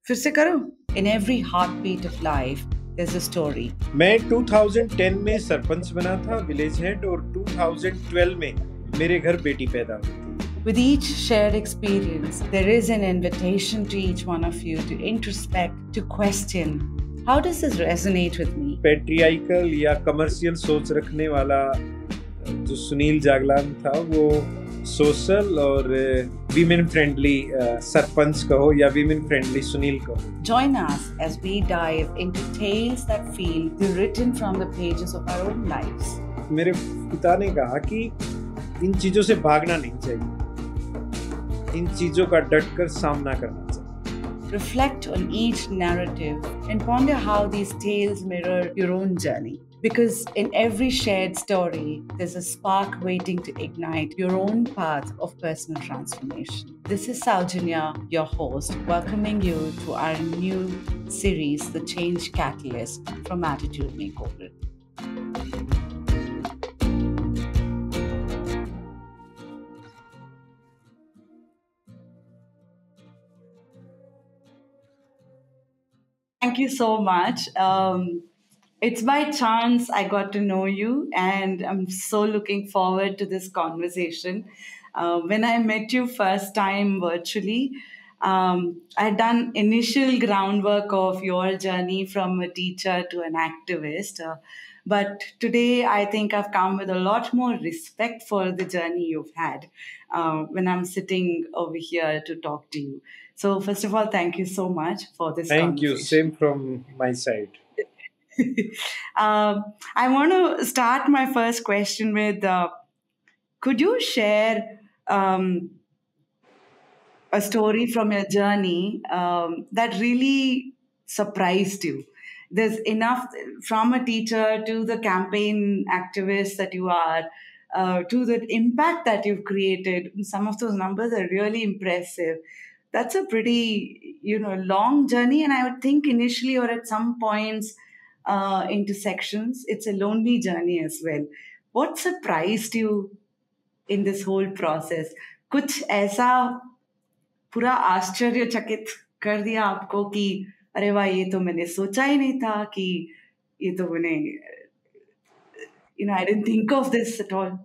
फिर से करो. In every heartbeat of life, there's a story. मैं 2010 में सरपंच बना था, विलेज हेड, और 2012 में मेरे घर बेटी पैदा हुई थी. With each shared experience, there is an invitation to each one of you to introspect, to question, how does this resonate with me? Patriarchal या कमर्शियल सोच रखने वाला जो सुनील जागलान था, वो सोशल और वीमेन फ्रेंडली सरपंच कहो या वीमेन फ्रेंडली सुनील कहो. Join us as we dive into tales that feel written from the pages of our own lives. मेरे पिता ने कहा कि इन चीजों से भागना नहीं चाहिए, इन चीजों का डटकर सामना करना चाहिए. Reflect on each narrative and ponder how these tales mirror your own journey. Because in every shared story, there's a spark waiting to ignite your own path of personal transformation. This is Saujanya, your host, welcoming you to our new series, The Change Catalyst from Attitude Makeover. Thank you so much. It's by chance I got to know you, and I'm so looking forward to this conversation. When I met you first time virtually, I had done initial groundwork of your journey from a teacher to an activist. But today, I think I've come with a lot more respect for the journey you've had when I'm sitting over here to talk to you. So, first of all, thank you so much for this Thank you. conversation. Same from my side. I want to start my first question with could you share a story from your journey that really surprised you? There's enough from a teacher to the campaign activist that you are, to the impact that you've created. Some of those numbers are really impressive. That's a pretty, long journey. And I would think initially or at some points, intersections, it's a lonely journey as well. What surprised you in this whole process? कुछ ऐसा पूरा आश्चर्यचकित कर दिया आपको कि अरे वाह, ये तो मैंने सोचा ही नहीं था, कि ये तो मैंने I didn't think of this at all.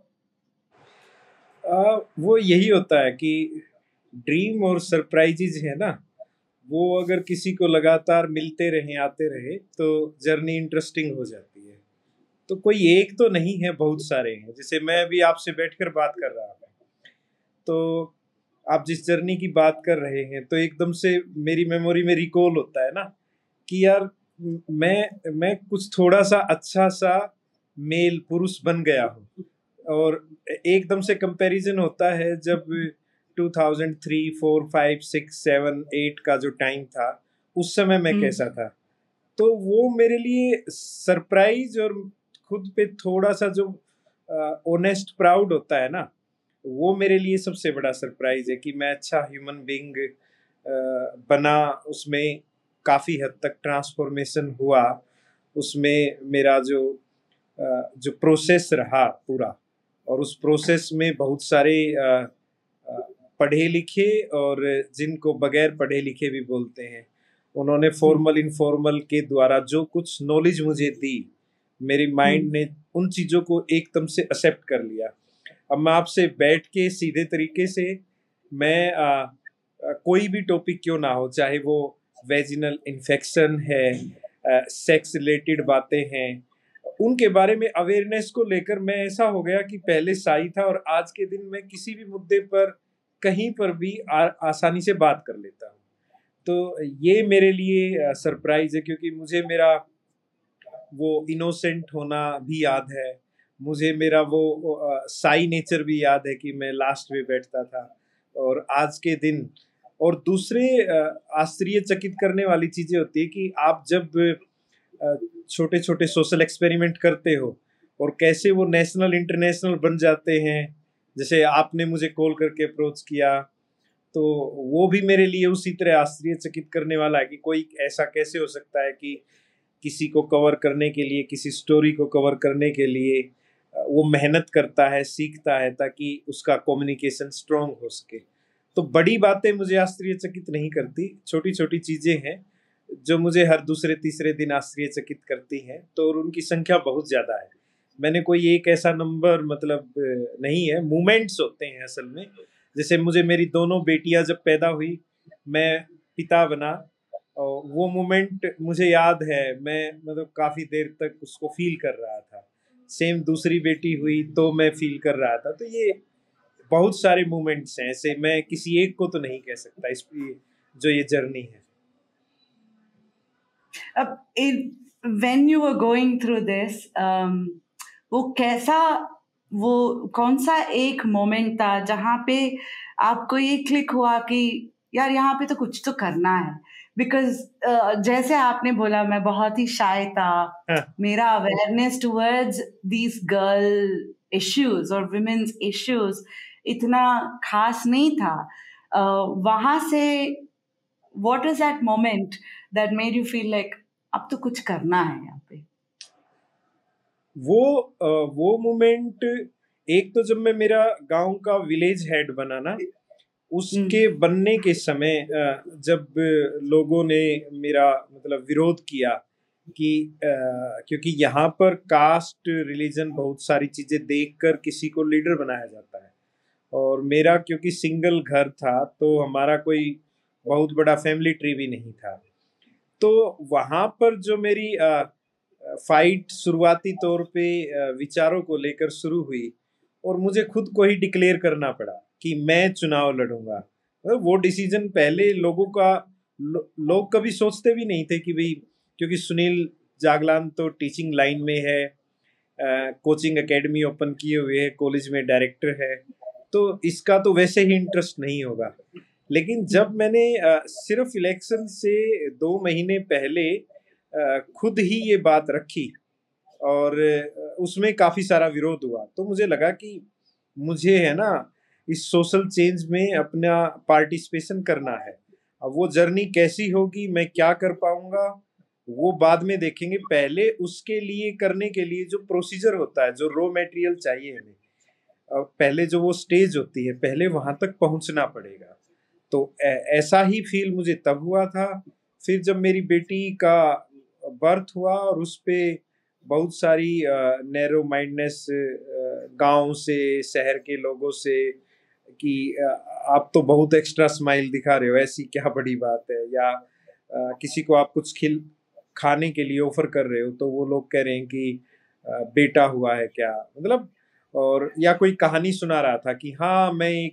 वो यही होता है कि ड्रीम और सरप्राइजेज है ना, वो अगर किसी को लगातार मिलते रहे, आते रहे, तो जर्नी इंटरेस्टिंग हो जाती है. तो कोई एक तो नहीं है, बहुत सारे हैं. जैसे मैं अभी आपसे बैठकर बात कर रहा हूँ, तो आप जिस जर्नी की बात कर रहे हैं, तो एकदम से मेरी मेमोरी में रिकॉल होता है ना कि यार मैं कुछ थोड़ा सा अच्छा सा मेल पुरुष बन गया हूँ. और एकदम से कंपैरिजन होता है जब 2003, 4, 5, 6, 7, 8 का जो टाइम था, उस समय मैं कैसा था. तो वो मेरे लिए सरप्राइज और खुद पे थोड़ा सा जो ऑनेस्ट प्राउड होता है ना, वो मेरे लिए सबसे बड़ा सरप्राइज है कि मैं अच्छा ह्यूमन बीइंग बना. उसमें काफ़ी हद तक ट्रांसफॉर्मेशन हुआ. उसमें मेरा जो प्रोसेस रहा पूरा, और उस प्रोसेस में बहुत सारे पढ़े लिखे और जिनको बगैर पढ़े लिखे भी बोलते हैं, उन्होंने फॉर्मल इनफॉर्मल के द्वारा जो कुछ नॉलेज मुझे दी, मेरी माइंड ने उन चीज़ों को एकदम से एक्सेप्ट कर लिया. अब मैं आपसे बैठ के सीधे तरीके से मैं कोई भी टॉपिक क्यों ना हो, चाहे वो वेजिनल इन्फेक्शन है, सेक्स रिलेटेड बातें हैं, उनके बारे में अवेयरनेस को लेकर मैं ऐसा हो गया कि पहले शाई था, और आज के दिन मैं किसी भी मुद्दे पर कहीं पर भी आसानी से बात कर लेता हूँ. तो ये मेरे लिए सरप्राइज है, क्योंकि मुझे मेरा वो इनोसेंट होना भी याद है, मुझे मेरा वो साई नेचर भी याद है कि मैं लास्ट में बैठता था. और आज के दिन और दूसरे आश्चर्यचकित करने वाली चीज़ें होती है कि आप जब छोटे छोटे सोशल एक्सपेरिमेंट करते हो और कैसे वो नेशनल इंटरनेशनल बन जाते हैं. जैसे आपने मुझे कॉल करके अप्रोच किया, तो वो भी मेरे लिए उसी तरह आश्चर्यचकित करने वाला है कि कोई ऐसा कैसे हो सकता है कि किसी को कवर करने के लिए, किसी स्टोरी को कवर करने के लिए वो मेहनत करता है, सीखता है, ताकि उसका कम्युनिकेशन स्ट्रॉन्ग हो सके. तो बड़ी बातें मुझे आश्चर्यचकित नहीं करती, छोटी छोटी चीजें हैं जो मुझे हर दूसरे तीसरे दिन आश्चर्यचकित करती हैं, तो और उनकी संख्या बहुत ज्यादा है। मैंने कोई एक ऐसा नंबर मतलब नहीं है, मोमेंट्स होते हैं असल में। जैसे मुझे मेरी दोनों बेटियां जब पैदा हुई, मैं पिता बना, और वो मोमेंट मुझे याद है, मैं मतलब काफी देर तक उसको फील कर रहा था। सेम दूसरी बेटी हुई तो मैं फील कर रहा था। तो ये बहुत सारे मोमेंट्स हैं ऐसे, मैं किसी एक को तो नहीं कह सकता इस जो ये जर्नी है। अब when you were going through this, वो कैसा, वो कौन सा एक मोमेंट था जहाँ पे आपको ये क्लिक हुआ कि यार यहाँ पे तो कुछ तो करना है? बिकॉज जैसे आपने बोला, मैं बहुत ही शाय था, हाँ, मेरा awareness towards these girl issues और विमेन्स इश्यूज इतना खास नहीं था। वहां से what is that moment that made you feel like अब तो कुछ करना है यहाँ पे? वो मोमेंट, एक तो जब मैं मेरा गांव का विलेज हेड बना ना, उसके बनने के समय जब लोगों ने मेरा मतलब विरोध किया कि क्योंकि यहाँ पर कास्ट रिलीजन बहुत सारी चीजें देखकर किसी को लीडर बनाया जाता है, और मेरा क्योंकि सिंगल घर था तो हमारा कोई बहुत बड़ा फैमिली ट्री भी नहीं था। तो वहां पर जो मेरी फाइट शुरुआती तौर पे विचारों को लेकर शुरू हुई, और मुझे खुद को ही डिक्लेयर करना पड़ा कि मैं चुनाव लड़ूंगा। मतलब वो डिसीजन पहले लोगों का लोग कभी सोचते भी नहीं थे कि भाई, क्योंकि सुनील जागलान तो टीचिंग लाइन में है, कोचिंग एकेडमी ओपन किए हुए है, कॉलेज में डायरेक्टर है, तो इसका तो वैसे ही इंटरेस्ट नहीं होगा। लेकिन जब मैंने सिर्फ इलेक्शन से 2 महीने पहले खुद ही ये बात रखी, और उसमें काफी सारा विरोध हुआ, तो मुझे लगा कि मुझे है ना इस सोशल चेंज में अपना पार्टिसिपेशन करना है। अब वो जर्नी कैसी होगी, मैं क्या कर पाऊंगा, वो बाद में देखेंगे। पहले उसके लिए करने के लिए जो प्रोसीजर होता है, जो रॉ मटेरियल चाहिए हमें, पहले जो वो स्टेज होती है, पहले वहां तक पहुंचना पड़ेगा। तो ऐसा ही फील मुझे तब हुआ था। फिर जब मेरी बेटी का बर्थ हुआ और उस पे बहुत सारी नैरो माइंडनेस गांव से, शहर के लोगों से, कि आप तो बहुत एक्स्ट्रा स्माइल दिखा रहे हो, ऐसी क्या बड़ी बात है, या किसी को आप कुछ खाने के लिए ऑफर कर रहे हो तो वो लोग कह रहे हैं कि बेटा हुआ है क्या, मतलब। और या कोई कहानी सुना रहा था कि हाँ,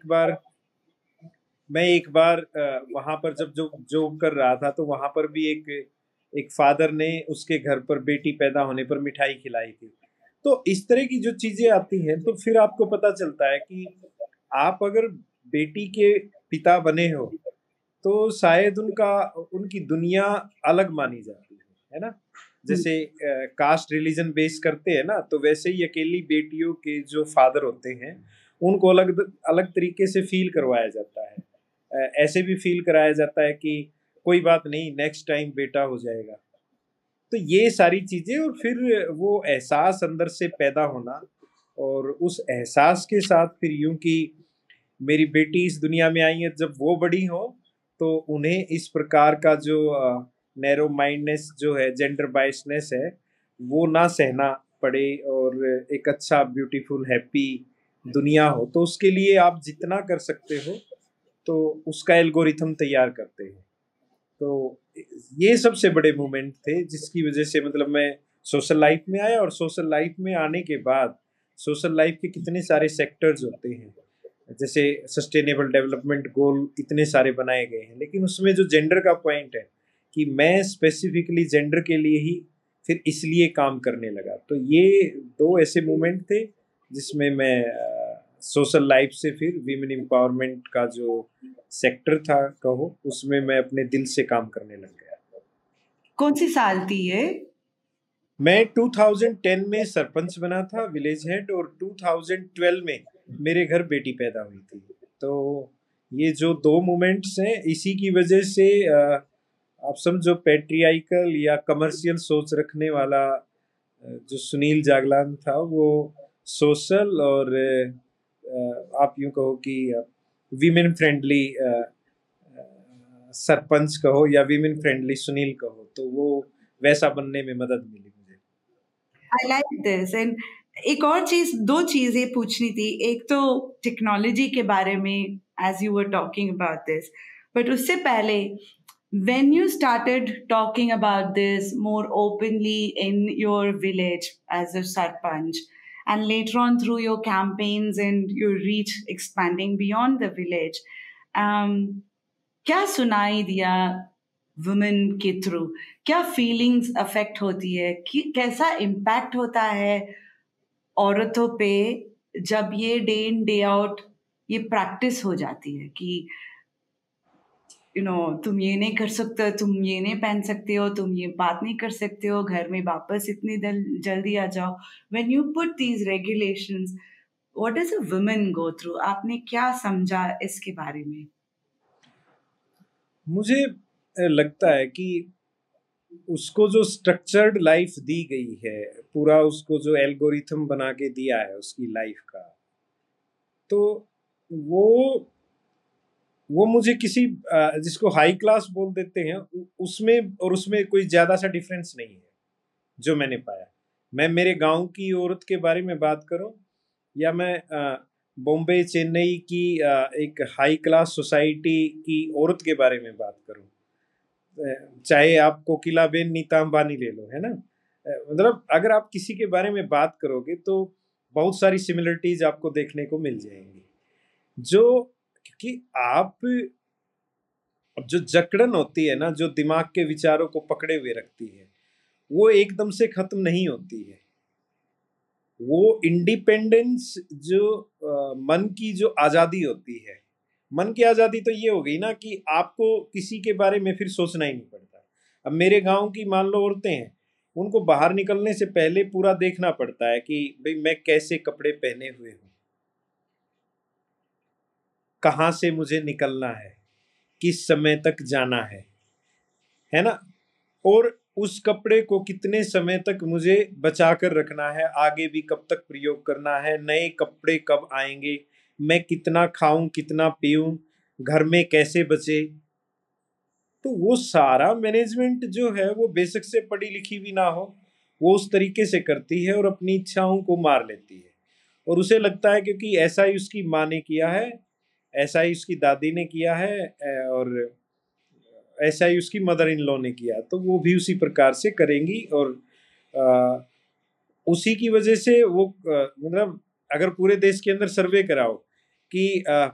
मैं एक बार वहां पर जब जॉब कर रहा था, तो वहां पर भी एक फादर ने उसके घर पर बेटी पैदा होने पर मिठाई खिलाई थी। तो इस तरह की जो चीजें आती हैं, तो फिर आपको पता चलता है कि आप अगर बेटी के पिता बने हो तो शायद उनकी दुनिया अलग मानी जाती है ना। जैसे कास्ट रिलीजन बेस करते हैं ना, तो वैसे ही अकेली बेटियों के जो फादर होते हैं उनको अलग अलग तरीके से फील करवाया जाता है। ऐसे भी फील कराया जाता है कि कोई बात नहीं, नेक्स्ट टाइम बेटा हो जाएगा। तो ये सारी चीजें, और फिर वो एहसास अंदर से पैदा होना, और उस एहसास के साथ फिर यूं कि मेरी बेटी इस दुनिया में आई है, जब वो बड़ी हो तो उन्हें इस प्रकार का जो नैरो माइंडनेस जो है, जेंडर बायसनेस है, वो ना सहना पड़े, और एक अच्छा ब्यूटीफुल हैप्पी दुनिया हो। तो उसके लिए आप जितना कर सकते हो तो उसका एल्गोरिथम तैयार करते हैं। तो ये सबसे बड़े मोमेंट थे जिसकी वजह से मतलब मैं सोशल लाइफ में आया, और सोशल लाइफ में आने के बाद सोशल लाइफ के कितने सारे सेक्टर्स होते हैं, जैसे सस्टेनेबल डेवलपमेंट गोल इतने सारे बनाए गए हैं, लेकिन उसमें जो जेंडर का पॉइंट है कि मैं स्पेसिफिकली जेंडर के लिए ही फिर इसलिए काम करने लगा। तो ये 2 ऐसे मोमेंट थे जिसमें मैं सोशल लाइफ से फिर वीमेन एम्पावरमेंट का जो सेक्टर था कहो, उसमें मैं अपने दिल से काम करने लग गया। कौन सी साल थी ये? मैं 2010 में सरपंच बना था, विलेज हेड, और 2012 में मेरे घर बेटी पैदा हुई थी। तो ये जो 2 मोमेंट्स हैं, इसी की वजह से आप समझो पैट्रियार्कल या कमर्शियल सोच रखने वाला जो सुनील जागलान था, वो सोशल और आप यूं कहो कि वीमेन फ्रेंडली सरपंच कहो या वीमेन फ्रेंडली सुनील कहो, तो वो वैसा बनने में मदद मिली मुझे। I like this. एंड एक और चीज, दो चीजें पूछनी थी। एक तो टेक्नोलॉजी के बारे में, as you were talking about this, but उससे पहले when you started talking about this more openly in your village as a sarpanch, and later on through your campaigns and your reach expanding beyond the village, क्या सुनाई दिया women के through? क्या feelings affect होती है कि कैसा impact होता है औरतों पे जब ये डे इन डे आउट ये प्रैक्टिस हो जाती है कि तुम ये नहीं कर सकते हो, तुम ये नहीं पहन सकते हो, तुम ये बात नहीं कर सकते हो, घर में वापस इतनी जल्दी आ जाओ। When you put these regulations, what does a woman go through? आपने क्या समझा इसके बारे में? मुझे लगता है कि उसको जो स्ट्रक्चर्ड लाइफ दी गई है, पूरा उसको जो एल्गोरिथम बना के दिया है उसकी लाइफ का, तो वो मुझे किसी जिसको हाई क्लास बोल देते हैं उसमें और उसमें कोई ज़्यादा सा डिफरेंस नहीं है जो मैंने पाया। मैं मेरे गांव की औरत के बारे में बात करूं या मैं बॉम्बे चेन्नई की एक हाई क्लास सोसाइटी की औरत के बारे में बात करूं, चाहे आप कोकिलाबेन नीता अंबानी ले लो, है ना। मतलब अगर आप किसी के बारे में बात करोगे तो बहुत सारी सिमिलरिटीज आपको देखने को मिल जाएंगी। जो क्योंकि आप जो जकड़न होती है ना, जो दिमाग के विचारों को पकड़े हुए रखती है, वो एकदम से खत्म नहीं होती है। वो इंडिपेंडेंस जो मन की जो आज़ादी होती है, मन की आज़ादी तो ये हो गई ना कि आपको किसी के बारे में फिर सोचना ही नहीं पड़ता। अब मेरे गांव की मान लो औरतें हैं, उनको बाहर निकलने से पहले पूरा देखना पड़ता है कि भाई मैं कैसे कपड़े पहने हुए हूँ, कहाँ से मुझे निकलना है, किस समय तक जाना है ना, और उस कपड़े को कितने समय तक मुझे बचा कर रखना है, आगे भी कब तक प्रयोग करना है, नए कपड़े कब आएंगे, मैं कितना खाऊं कितना पीऊं, घर में कैसे बचे। तो वो सारा मैनेजमेंट जो है वो बेशक से पढ़ी लिखी भी ना हो, वो उस तरीके से करती है और अपनी इच्छाओं को मार लेती है। और उसे लगता है क्योंकि ऐसा ही उसकी माँ ने किया है, ऐसा ही उसकी दादी ने किया है, और ऐसा ही उसकी मदर इन लॉ ने किया, तो वो भी उसी प्रकार से करेंगी। और अ, उसी की वजह से वो मतलब अगर पूरे देश के अंदर सर्वे कराओ कि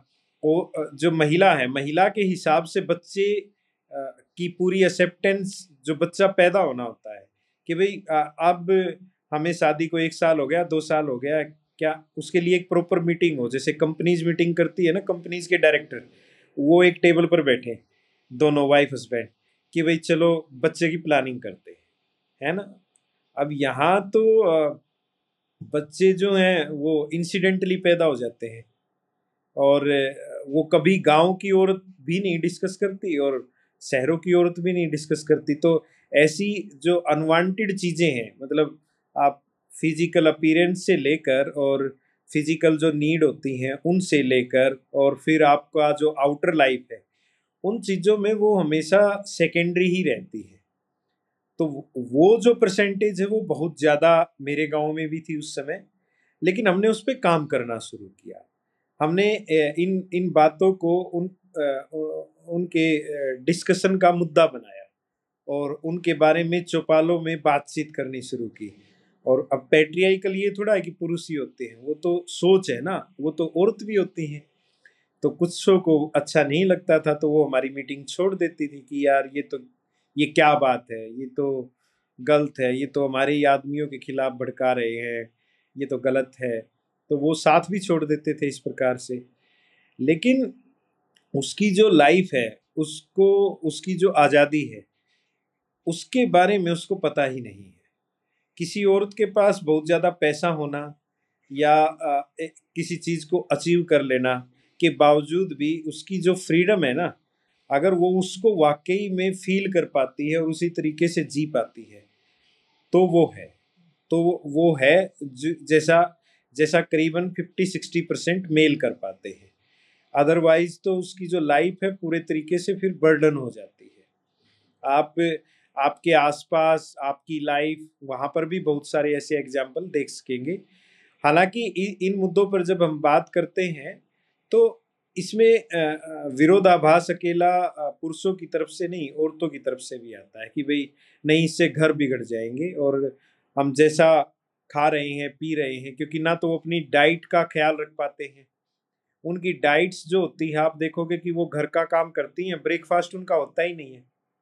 जो महिला है, महिला के हिसाब से बच्चे की पूरी एक्सेप्टेंस, जो बच्चा पैदा होना होता है कि भाई अब हमें शादी को 1 साल हो गया, 2 साल हो गया, क्या उसके लिए एक प्रॉपर मीटिंग हो, जैसे कंपनीज मीटिंग करती है ना, कंपनीज के डायरेक्टर वो एक टेबल पर बैठे, दोनों वाइफ हस्बैंड, कि भाई चलो बच्चे की प्लानिंग करते हैं, है ना। अब यहाँ तो बच्चे जो हैं वो इंसिडेंटली पैदा हो जाते हैं, और वो कभी गांव की औरत भी नहीं डिस्कस करती और शहरों की औरत भी नहीं डिस्कस करती। तो ऐसी जो अनवांटेड चीज़ें हैं, मतलब आप फिजिकल अपीयरेंस से लेकर और फिजिकल जो नीड होती हैं उनसे लेकर, और फिर आपका जो आउटर लाइफ है, उन चीज़ों में वो हमेशा सेकेंडरी ही रहती है। तो वो जो परसेंटेज है वो बहुत ज़्यादा मेरे गांव में भी थी उस समय, लेकिन हमने उस पर काम करना शुरू किया। हमने इन इन बातों को उनके डिस्कशन का मुद्दा बनाया और उनके बारे में चौपालों में बातचीत करनी शुरू की। और अब पैट्रियार्कल ये थोड़ा है कि पुरुष ही होते हैं, वो तो सोच है ना, वो तो औरत भी होती हैं। तो कुछ को अच्छा नहीं लगता था तो वो हमारी मीटिंग छोड़ देती थी कि यार ये क्या बात है, ये तो गलत है, ये तो हमारे ही आदमियों के खिलाफ भड़का रहे हैं, ये तो गलत है। तो वो साथ भी छोड़ देते थे इस प्रकार से। लेकिन उसकी जो लाइफ है, उसको उसकी जो आज़ादी है, उसके बारे में उसको पता ही नहीं है। किसी औरत के पास बहुत ज़्यादा पैसा होना या किसी चीज़ को अचीव कर लेना के बावजूद भी उसकी जो फ्रीडम है ना, अगर वो उसको वाकई में फील कर पाती है और उसी तरीके से जी पाती है, तो वो है। तो वो है जैसा जैसा करीबन 50-60% मेल कर पाते हैं। अदरवाइज तो उसकी जो लाइफ है पूरे तरीके से फिर बर्डन हो जाती है। आप आपके आसपास आपकी लाइफ, वहां पर भी बहुत सारे ऐसे एग्जाम्पल देख सकेंगे। हालांकि इन मुद्दों पर जब हम बात करते हैं तो इसमें विरोधाभास अकेला पुरुषों की तरफ से नहीं, औरतों की तरफ से भी आता है कि भाई नहीं, इससे घर बिगड़ जाएंगे, और हम जैसा खा रहे हैं पी रहे हैं, क्योंकि ना तो वो अपनी डाइट का ख्याल रख पाते हैं। उनकी डाइट्स जो होती है, आप देखोगे कि वो घर का काम करती हैं, ब्रेकफास्ट उनका होता ही नहीं है,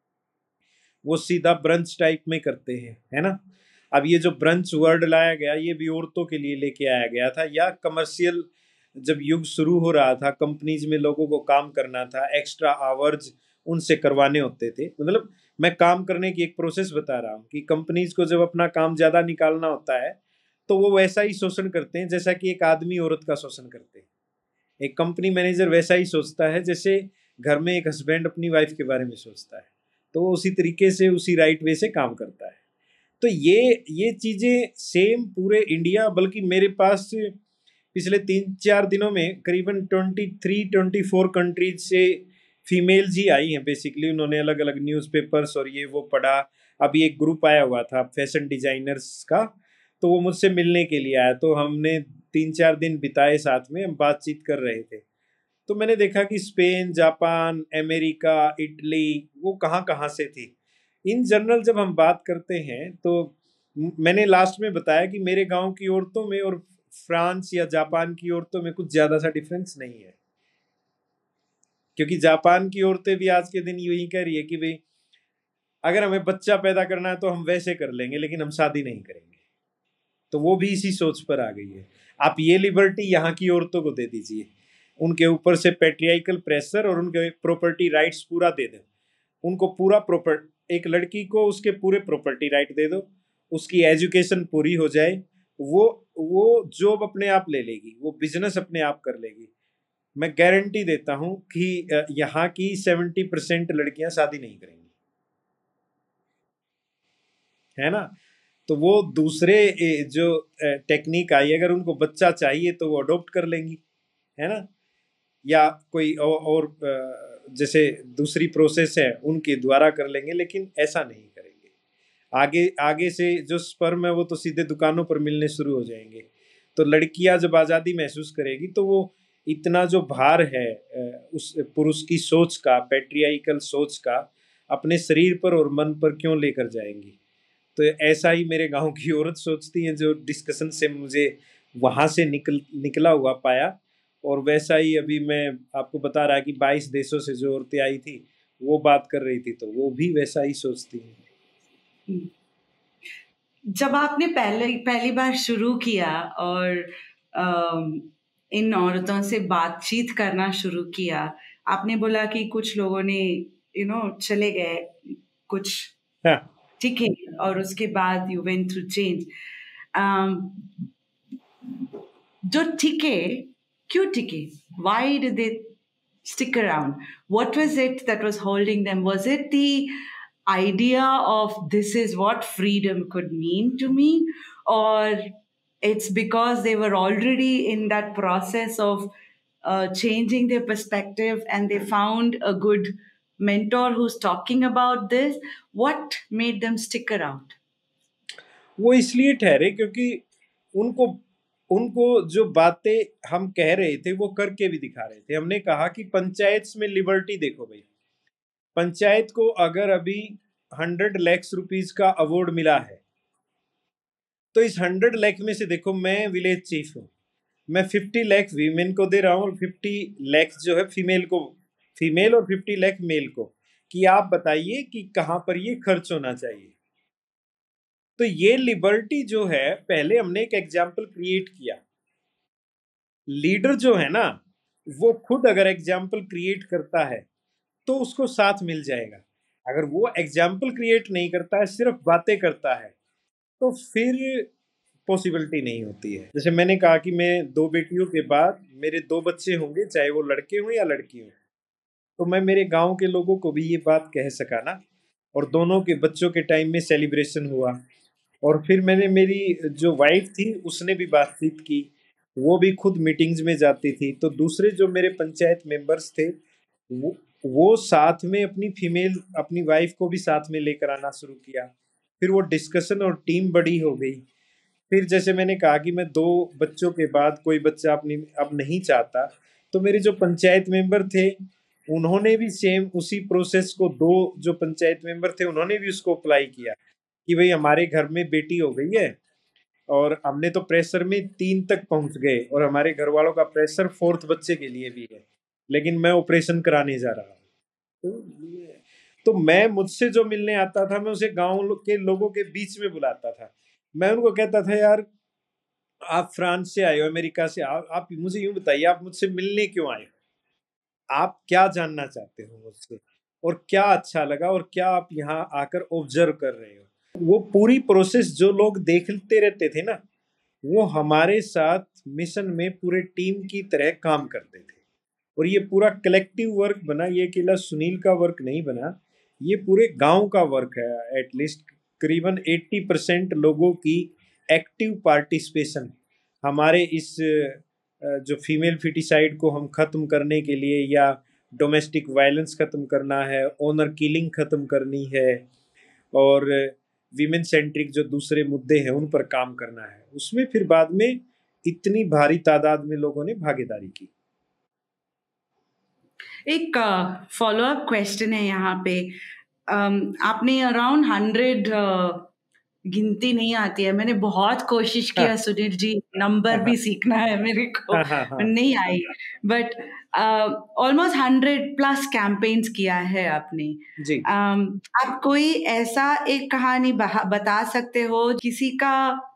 वो सीधा ब्रंच टाइप में करते हैं, है ना। अब ये जो ब्रंच वर्ड लाया गया, ये भी औरतों के लिए लेके आया गया था, या कमर्शियल जब युग शुरू हो रहा था, कंपनीज में लोगों को काम करना था, एक्स्ट्रा आवर्स उनसे करवाने होते थे। मतलब मैं काम करने की एक प्रोसेस बता रहा हूँ कि कंपनीज को जब अपना काम ज्यादा निकालना होता है तो वो वैसा ही शोषण करते हैं जैसा कि एक आदमी औरत का शोषण करते हैं। एक कंपनी मैनेजर वैसा ही सोचता है जैसे घर में एक हस्बैंड अपनी वाइफ के बारे में सोचता है, तो वो उसी तरीके से उसी राइट वे से काम करता है। तो ये चीजें सेम पूरे इंडिया, बल्कि मेरे पास पिछले 3-4 दिनों में करीबन 23-24 कंट्रीज से फीमेल्स ही आई हैं। बेसिकली उन्होंने अलग अलग न्यूज़पेपर्स और ये वो पढ़ा। अभी एक ग्रुप आया हुआ था फैशन डिजाइनर्स का, तो वो मुझसे मिलने के लिए आया, तो हमने 3-4 दिन बिताए साथ में, हम बातचीत कर रहे थे। तो मैंने देखा कि स्पेन, जापान, अमेरिका, इटली, वो कहाँ कहाँ से थी। इन जनरल जब हम बात करते हैं तो मैंने लास्ट में बताया कि मेरे गांव की औरतों में और फ्रांस या जापान की औरतों में कुछ ज्यादा सा डिफरेंस नहीं है, क्योंकि जापान की औरतें भी आज के दिन यही कह रही है कि भाई अगर हमें बच्चा पैदा करना है तो हम वैसे कर लेंगे, लेकिन हम शादी नहीं करेंगे। तो वो भी इसी सोच पर आ गई है। आप ये लिबर्टी यहाँ की औरतों को दे दीजिए, उनके ऊपर से पेट्रियार्कल प्रेशर और उनके प्रॉपर्टी राइट्स पूरा दे दें, उनको पूरा प्रॉपर, एक लड़की को उसके पूरे प्रॉपर्टी राइट दे दो, उसकी एजुकेशन पूरी हो जाए, वो वो जॉब अपने आप ले लेगी, वो बिजनेस अपने आप कर लेगी। मैं गारंटी देता हूं कि यहाँ की 70% लड़कियां शादी नहीं करेंगी, है ना। तो वो दूसरे जो टेक्निक आई, अगर उनको बच्चा चाहिए तो वो अडॉप्ट कर लेंगी, है ना, या कोई और जैसे दूसरी प्रोसेस है उनके द्वारा कर लेंगे, लेकिन ऐसा नहीं करेंगे। आगे आगे से जो स्पर्म है वो तो सीधे दुकानों पर मिलने शुरू हो जाएंगे। तो लड़कियां जब आज़ादी महसूस करेगी तो वो इतना जो भार है उस पुरुष की सोच का, पैट्रियार्कल सोच का, अपने शरीर पर और मन पर क्यों लेकर जाएंगी। तो ऐसा ही मेरे गांव की औरत सोचती है, जो डिस्कशन से मुझे वहां से निकला हुआ पाया। और वैसा ही अभी मैं आपको बता रहा कि 22 देशों से जो औरतें आई थी वो बात कर रही थी, तो वो भी वैसा ही सोचती हैं। जब आपने पहली बार शुरू किया और इन औरतों से बातचीत करना शुरू किया, आपने बोला कि कुछ लोगों ने चले गए, कुछ हाँ, टिके, और उसके बाद यू वेंट थ्रू चेंज। जो टिके, क्यों टिके? Why did they stick around? What was it that was holding them? Was it the idea of this is what freedom could mean to me? Or it's because they were already in that process of changing their perspective and they found a good mentor who's talking about this? What made them stick around? वो इसलिए ठहरे क्योंकि उनको उनको जो बातें हम कह रहे थे वो करके भी दिखा रहे थे। हमने कहा कि पंचायत में लिबर्टी देखो भाई, पंचायत को अगर अभी 100 लाख रुपीज का अवार्ड मिला है, तो इस 100 लाख में से देखो मैं विलेज चीफ हूँ, मैं 50 लाख वीमेन को दे रहा हूँ और 50 लाख जो है फीमेल को, फीमेल, और 50 लाख मेल को, कि आप बताइए कि कहाँ पर ये खर्च होना चाहिए। तो ये लिबर्टी जो है, पहले हमने एक एग्जाम्पल क्रिएट किया। लीडर जो है ना, वो खुद अगर एग्जाम्पल क्रिएट करता है तो उसको साथ मिल जाएगा। अगर वो एग्जाम्पल क्रिएट नहीं करता है, सिर्फ बातें करता है, तो फिर पॉसिबिलिटी नहीं होती है। जैसे मैंने कहा कि मैं 2 बेटियों के बाद मेरे 2 बच्चे होंगे, चाहे वो लड़के हों या लड़की हों, तो मैं मेरे गांव के लोगों को भी ये बात कह सका ना। और दोनों के बच्चों के टाइम में सेलिब्रेशन हुआ, और फिर मैंने, मेरी जो वाइफ थी उसने भी बातचीत की, वो भी खुद मीटिंग्स में जाती थी। तो दूसरे जो मेरे पंचायत मेंबर्स थे, वो साथ में अपनी वाइफ को भी साथ में लेकर आना शुरू किया। फिर वो डिस्कशन और टीम बड़ी हो गई। फिर जैसे मैंने कहा कि मैं 2 बच्चों के बाद कोई बच्चा अपनी अब नहीं चाहता, तो मेरे जो पंचायत मेंबर थे, उन्होंने भी सेम उसी प्रोसेस को, 2 जो पंचायत मेंबर थे उन्होंने भी उसको अप्लाई किया कि भाई हमारे घर में बेटी हो गई है और हमने तो प्रेशर में 3 तक पहुंच गए और हमारे घर वालों का प्रेशर 4th बच्चे के लिए भी है, लेकिन मैं ऑपरेशन कराने जा रहा हूँ। तो मैं मुझसे जो मिलने आता था, मैं उसे गांव के लोगों के बीच में बुलाता था। मैं उनको कहता था, यार आप फ्रांस से आए हो, अमेरिका से, आप मुझे यूं बताइए, आप मुझसे मिलने क्यों आए हो? आप क्या जानना चाहते हो मुझसे, और क्या अच्छा लगा, और क्या आप यहाँ आकर ऑब्जर्व कर रहे हो? वो पूरी प्रोसेस जो लोग देखते रहते थे ना, वो हमारे साथ मिशन में पूरे टीम की तरह काम करते थे। और ये पूरा कलेक्टिव वर्क बना, ये अकेला सुनील का वर्क नहीं बना, ये पूरे गांव का वर्क है। एटलीस्ट करीबन 80% लोगों की एक्टिव पार्टिसिपेशन हमारे इस जो फीमेल फिटिसाइड को हम खत्म करने के लिए, या डोमेस्टिक वायलेंस खत्म करना है, ऑनर किलिंग खत्म करनी है, और विमेन सेंट्रिक जो दूसरे मुद्दे हैं उन पर काम करना है, उसमें फिर बाद में इतनी भारी तादाद में लोगों ने भागीदारी की। एक फॉलो अप क्वेश्चन है यहाँ पे। आपने अराउंड 100, गिनती नहीं आती है, मैंने बहुत कोशिश किया हाँ सुनील जी, नंबर भी सीखना है मेरे को, हाँ हाँ हाँ नहीं आई, बट ऑलमोस्ट 100+ कैंपेन्स किया है आपने। जी। आप कोई ऐसा एक कहानी बता सकते हो किसी का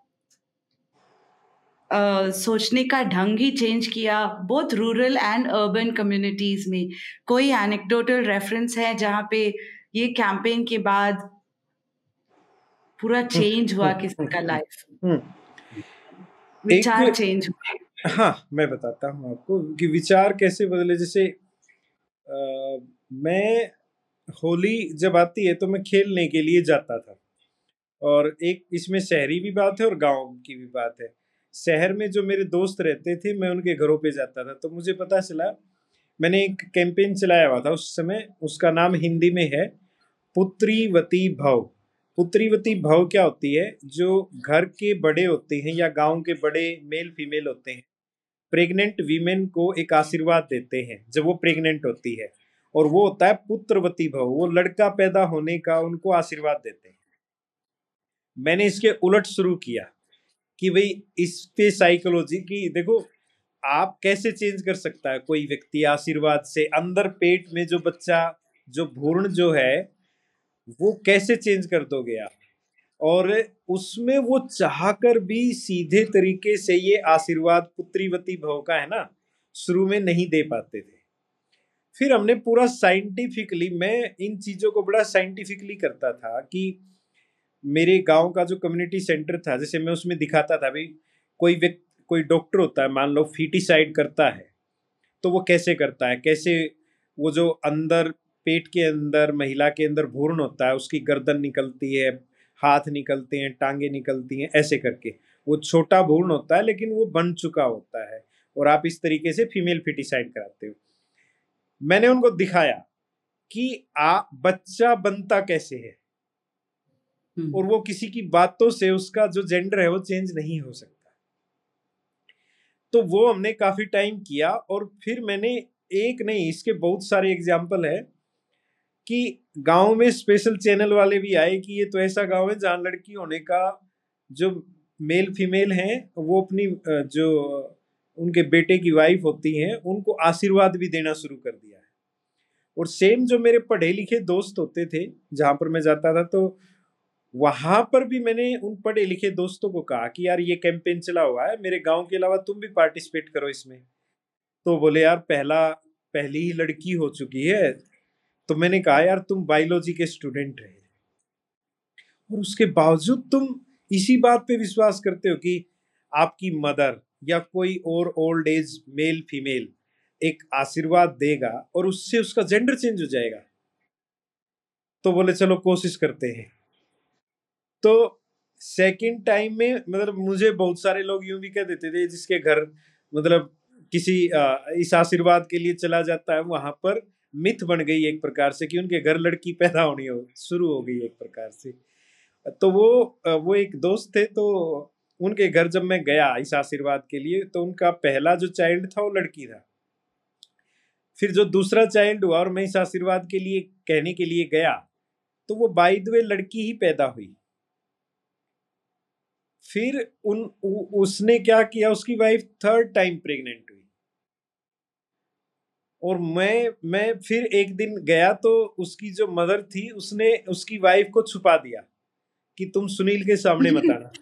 सोचने का ढंग ही चेंज किया, both rural and urban communities में? कोई एनेक्डोटल रेफरेंस है जहाँ पे ये कैंपेन के बाद पूरा चेंज हुआ किसी का लाइफ, हम्म, एक, विचार चेंज हुआ? हाँ मैं बताता हूँ आपको कि विचार कैसे बदले। जैसे मैं, होली जब आती है तो मैं खेलने के लिए जाता था, और एक इसमें शहरी भी बात है और गांव की भी बात है। शहर में जो मेरे दोस्त रहते थे, मैं उनके घरों पे जाता था, तो मुझे पता चला, मैंने एक कैंपेन चलाया हुआ था उस समय, उसका नाम हिंदी में है पुत्रीवती भव। पुत्रीवती भव क्या होती है? जो घर के बड़े होते हैं या गांव के बड़े मेल फीमेल होते हैं, प्रेग्नेंट वीमेन को एक आशीर्वाद देते हैं जब वो प्रेग्नेंट होती है, और वो होता है पुत्रवती भव, वो लड़का पैदा होने का उनको आशीर्वाद देते हैं। मैंने इसके उलट शुरू किया कि भाई इस पे साइकोलॉजी की देखो, आप कैसे चेंज कर सकता है कोई व्यक्ति आशीर्वाद से? अंदर पेट में जो बच्चा, जो भ्रूण जो है, वो कैसे चेंज कर दोगे आप? और उसमें वो चाहकर भी सीधे तरीके से ये आशीर्वाद पुत्रीवती भव का है ना, शुरू में नहीं दे पाते थे। फिर हमने पूरा साइंटिफिकली, मैं इन चीजों को बड़ा साइंटिफिकली करता था कि मेरे गांव का जो कम्युनिटी सेंटर था, जैसे मैं उसमें दिखाता था भाई, कोई डॉक्टर होता है, मान लो फीटिसाइड करता है, तो वो कैसे करता है, कैसे वो जो अंदर पेट के अंदर महिला के अंदर भ्रूण होता है, उसकी गर्दन निकलती है, हाथ निकलते हैं, टांगे निकलती हैं, ऐसे करके वो छोटा भ्रूण होता है लेकिन वो बन चुका होता है, और आप इस तरीके से फीमेल फिटिसाइड कराते हो। मैंने उनको दिखाया कि बच्चा बनता कैसे है, और वो किसी की बातों से उसका जो जेंडर है वो चेंज नहीं हो सकता। तो वो हमने काफी टाइम किया, और फिर मैंने, एक नहीं इसके बहुत सारे एग्जाम्पल है कि गांव में स्पेशल चैनल वाले भी आए कि ये तो ऐसा गांव है जहाँ लड़की होने का, जो मेल फीमेल हैं वो अपनी जो उनके बेटे की वाइफ होती हैं उनको आशीर्वाद भी देना शुरू कर दिया है। और सेम जो मेरे पढ़े लिखे दोस्त होते थे जहां पर मैं जाता था, तो वहां पर भी मैंने उन पढ़े लिखे दोस्तों को कहा कि यार ये कैंपेन चला हुआ है मेरे गांव के अलावा, तुम भी पार्टिसिपेट करो इसमें। तो बोले यार पहली ही लड़की हो चुकी है। तो मैंने कहा यार तुम बायोलॉजी के स्टूडेंट रहे, और उसके बावजूद तुम इसी बात पे विश्वास करते हो कि आपकी मदर या कोई और ओल्ड एज मेल फीमेल एक आशीर्वाद देगा और उससे उसका जेंडर चेंज हो जाएगा। तो बोले चलो कोशिश करते हैं। तो सेकंड टाइम में मतलब मुझे बहुत सारे लोग यूं भी कह देते थे जिसके घर मतलब किसी इस आशीर्वाद के लिए चला जाता है, वहां पर मिथ बन गई एक प्रकार से कि उनके घर लड़की पैदा होनी हो शुरू हो गई एक प्रकार से। तो वो एक दोस्त थे, तो उनके घर जब मैं गया इस आशीर्वाद के लिए, तो उनका पहला जो चाइल्ड था वो लड़की था। फिर जो दूसरा चाइल्ड हुआ और मैं इस आशीर्वाद के लिए कहने के लिए गया, तो वो बाय द वे लड़की ही पैदा हुई। फिर उसने क्या किया, उसकी वाइफ थर्ड टाइम प्रेग्नेंट हुई। और मैं फिर एक दिन गया तो उसकी जो मदर थी उसने उसकी वाइफ को छुपा दिया कि तुम सुनील के सामने मत आना।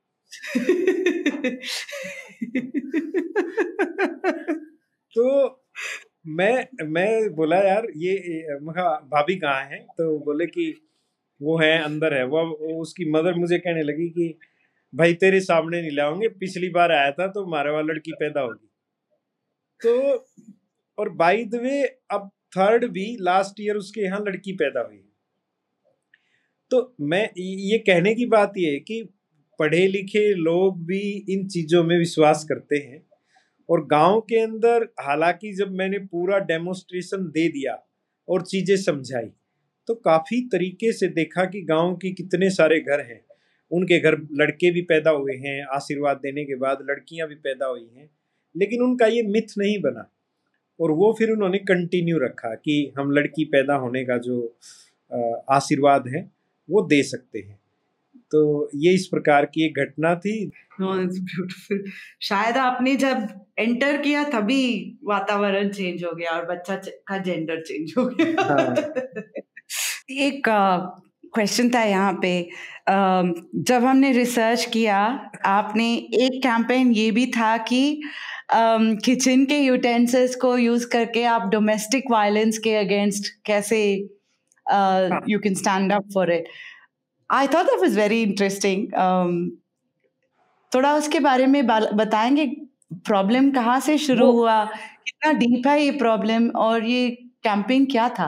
तो मैं बोला यार ये मैं कहा भाभी कहाँ है, तो बोले कि वो है अंदर है। वो उसकी मदर मुझे कहने लगी कि भाई तेरे सामने नहीं लाओगे, पिछली बार आया था तो हमारे वहां लड़की पैदा होगी। तो और बाय द वे अब थर्ड भी लास्ट ईयर उसके यहाँ लड़की पैदा हुई। तो मैं ये कहने की बात ये है कि पढ़े लिखे लोग भी इन चीजों में विश्वास करते हैं। और गांव के अंदर हालांकि जब मैंने पूरा डेमोन्स्ट्रेशन दे दिया और चीजें समझाई, तो काफी तरीके से देखा कि गांव के कितने सारे घर हैं, उनके घर लड़के भी पैदा हुए हैं, आशीर्वाद देने के बाद लड़कियां भी पैदा हुई हैं, लेकिन उनका ये मिथ नहीं बना। और वो फिर उन्होंने कंटिन्यू रखा कि हम लड़की पैदा होने का जो आशीर्वाद है वो दे सकते हैं। तो ये इस प्रकार की एक घटना थी। ब्यूटीफुल। शायद आपने जब एंटर किया तभी वातावरण चेंज हो गया और बच्चा का जेंडर चेंज हो गया। हाँ। एक क्वेश्चन था यहाँ पे। जब हमने रिसर्च किया, आपने एक कैंपेन ये भी था कि किचन के यूटेंसिल्स को यूज करके आप डोमेस्टिक वायलेंस के अगेंस्ट कैसे you can stand up for it. I thought that was very interesting. थोड़ा उसके बारे में बताएंगे, प्रॉब्लम कहाँ से शुरू वो हुआ, कितना डीप है ये प्रॉब्लम, और ये कैंपेन क्या था?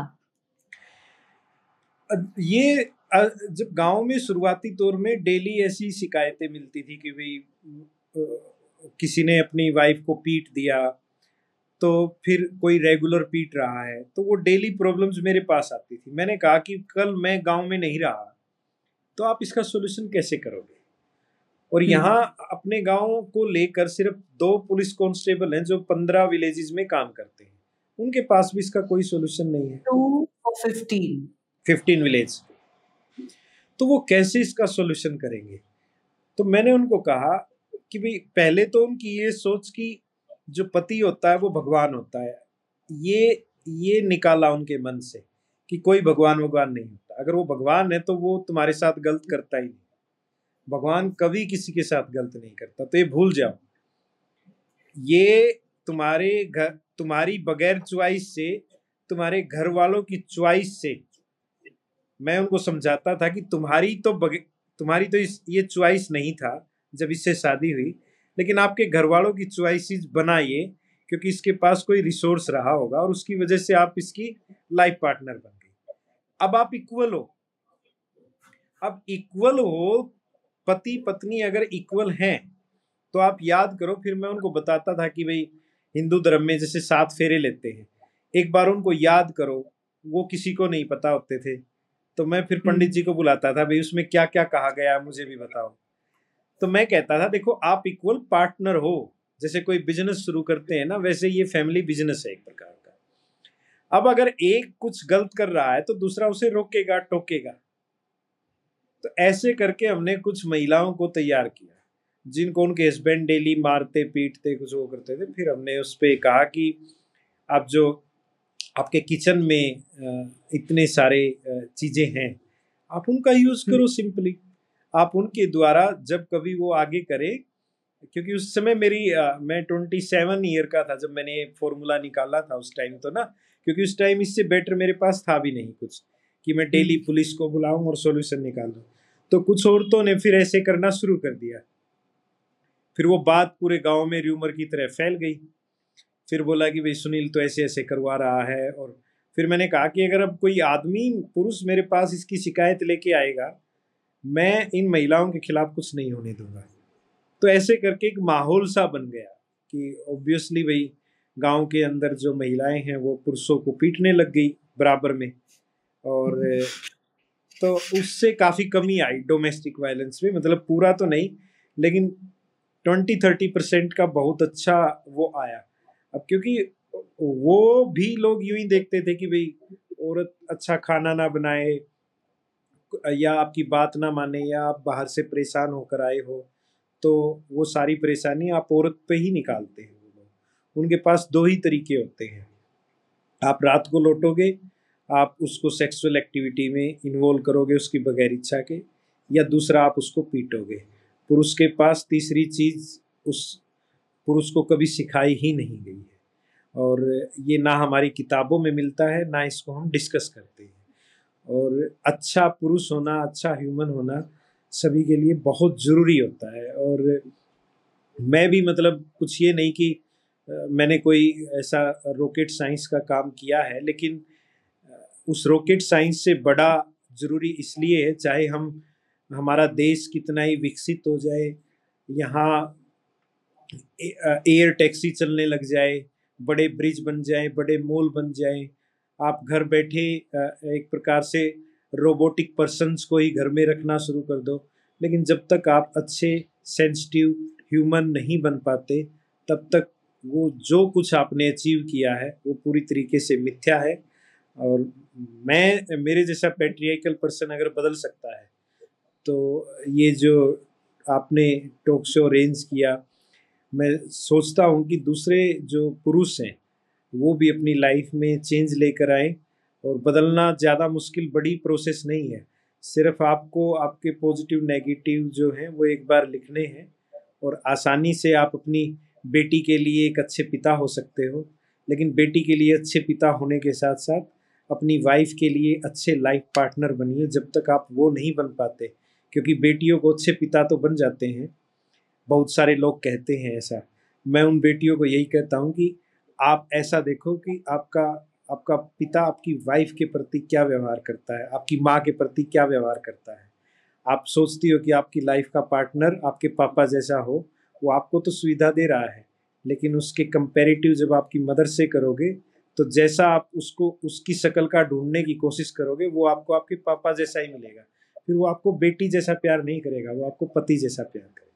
ये जब गांव में शुरुआती दौर में डेली ऐसी शिकायतें मिलती थी कि भाई किसी ने अपनी वाइफ को पीट दिया, तो फिर कोई रेगुलर पीट रहा है, तो वो डेली प्रॉब्लम्स मेरे पास आती थी। मैंने कहा कि कल मैं गांव में नहीं रहा तो आप इसका सॉल्यूशन कैसे करोगे। और यहाँ अपने गांव को लेकर सिर्फ 2 पुलिस कांस्टेबल हैं जो 15 विलेजेस में काम करते हैं, उनके पास भी इसका कोई सॉल्यूशन नहीं है। 2 और 15 विलेज, तो वो कैसे इसका सॉल्यूशन करेंगे। तो मैंने उनको कहा कि भाई पहले तो उनकी ये सोच कि जो पति होता है वो भगवान होता है, ये निकाला उनके मन से कि कोई भगवान नहीं होता। अगर वो भगवान है तो वो तुम्हारे साथ गलत करता ही नहीं, भगवान कभी किसी के साथ गलत नहीं करता, तो ये भूल जाओ। ये तुम्हारी बगैर चॉइस से, तुम्हारे घर वालों की चॉइस से मैं उनको समझाता था कि तुम्हारी तो ये चॉइस नहीं था जब इससे शादी हुई, लेकिन आपके घर वालों की चॉइसेस बनाइए क्योंकि इसके पास कोई रिसोर्स रहा होगा और उसकी वजह से आप इसकी लाइफ पार्टनर बन गई। अब आप इक्वल हो, पति पत्नी अगर इक्वल हैं तो आप याद करो। फिर मैं उनको बताता था कि भाई हिंदू धर्म में जैसे 7 फेरे लेते हैं, एक बार उनको याद करो, वो किसी को नहीं पता होते थे। तो मैं फिर पंडित जी को बुलाता था, भाई उसमें क्या क्या कहा गया मुझे भी बताओ। तो मैं कहता था देखो आप इक्वल पार्टनर हो, जैसे कोई बिजनेस शुरू करते हैं ना, वैसे ये फैमिली बिजनेस है एक प्रकार का। अब अगर एक कुछ गलत कर रहा है तो दूसरा उसे रोकेगा टोकेगा। तो ऐसे करके हमने कुछ महिलाओं को तैयार किया जिनको उनके हस्बैंड डेली मारते पीटते कुछ वो करते थे। फिर हमने उस पर कहा कि आप जो आपके किचन में इतने सारे चीज़ें हैं, आप उनका यूज़ करो सिंपली। आप उनके द्वारा जब कभी वो आगे करे, क्योंकि उस समय मैं 27 ईयर का था जब मैंने फॉर्मूला निकाला था उस टाइम, तो ना क्योंकि उस टाइम इससे बेटर मेरे पास था भी नहीं कुछ कि मैं डेली पुलिस को बुलाऊं और सॉल्यूशन निकालूं। तो कुछ औरतों ने फिर ऐसे करना शुरू कर दिया। फिर वो बात पूरे गांव में र्यूमर की तरह फैल गई। फिर बोला कि भाई सुनील तो ऐसे ऐसे करवा रहा है। और फिर मैंने कहा कि अगर अब कोई आदमी पुरुष मेरे पास इसकी शिकायत लेके आएगा, मैं इन महिलाओं के खिलाफ कुछ नहीं होने दूंगा। तो ऐसे करके एक माहौल सा बन गया कि ऑब्वियसली भाई गांव के अंदर जो महिलाएं हैं वो पुरुषों को पीटने लग गई बराबर में, और तो उससे काफ़ी कमी आई डोमेस्टिक वायलेंस में, मतलब पूरा तो नहीं लेकिन 20-30% का बहुत अच्छा वो आया। अब क्योंकि वो भी लोग यूं ही देखते थे कि भाई औरत अच्छा खाना ना बनाए या आपकी बात ना माने या आप बाहर से परेशान होकर आए हो, तो वो सारी परेशानी आप औरत पे ही निकालते हैं। वो लोग, उनके पास दो ही तरीके होते हैं, आप रात को लौटोगे, आप उसको सेक्सुअल एक्टिविटी में इन्वॉल्व करोगे उसकी बगैर इच्छा के, या दूसरा आप उसको पीटोगे। पुरुष के पास तीसरी चीज़ उस पुरुष को कभी सिखाई ही नहीं गई है, और ये ना हमारी किताबों में मिलता है ना इसको हम डिस्कस करते हैं। और अच्छा पुरुष होना, अच्छा ह्यूमन होना सभी के लिए बहुत ज़रूरी होता है। और मैं भी मतलब कुछ ये नहीं कि मैंने कोई ऐसा रॉकेट साइंस का काम किया है, लेकिन उस रॉकेट साइंस से बड़ा ज़रूरी इसलिए है, चाहे हम हमारा देश कितना ही विकसित हो जाए, यहाँ एयर टैक्सी चलने लग जाए, बड़े ब्रिज बन जाए, बड़े मॉल बन जाए, आप घर बैठे एक प्रकार से रोबोटिक पर्सन्स को ही घर में रखना शुरू कर दो, लेकिन जब तक आप अच्छे सेंसिटिव ह्यूमन नहीं बन पाते तब तक वो जो कुछ आपने अचीव किया है वो पूरी तरीके से मिथ्या है। और मैं, मेरे जैसा पैट्रियार्कल पर्सन अगर बदल सकता है तो ये जो आपने टॉक शो अरेंज किया, मैं सोचता हूँ कि दूसरे जो पुरुष हैं वो भी अपनी लाइफ में चेंज लेकर आए। और बदलना ज़्यादा मुश्किल बड़ी प्रोसेस नहीं है, सिर्फ आपको आपके पॉजिटिव नेगेटिव जो हैं वो एक बार लिखने हैं, और आसानी से आप अपनी बेटी के लिए एक अच्छे पिता हो सकते हो। लेकिन बेटी के लिए अच्छे पिता होने के साथ साथ अपनी वाइफ के लिए अच्छे लाइफ पार्टनर बनिए जब तक आप वो नहीं बन पाते, क्योंकि बेटियों को अच्छे पिता तो बन जाते हैं, बहुत सारे लोग कहते हैं ऐसा। मैं उन बेटियों को यही कहता हूँ कि आप ऐसा देखो कि आपका आपका पिता आपकी वाइफ के प्रति क्या व्यवहार करता है, आपकी माँ के प्रति क्या व्यवहार करता है। आप सोचती हो कि आपकी लाइफ का पार्टनर आपके पापा जैसा हो, वो आपको तो सुविधा दे रहा है, लेकिन उसके कंपैरेटिव जब आपकी मदर से करोगे तो जैसा आप उसको उसकी शक्ल का ढूंढने की कोशिश करोगे वो आपको आपके पापा जैसा ही मिलेगा। फिर वो आपको बेटी जैसा प्यार नहीं करेगा, वो आपको पति जैसा प्यार करेगा।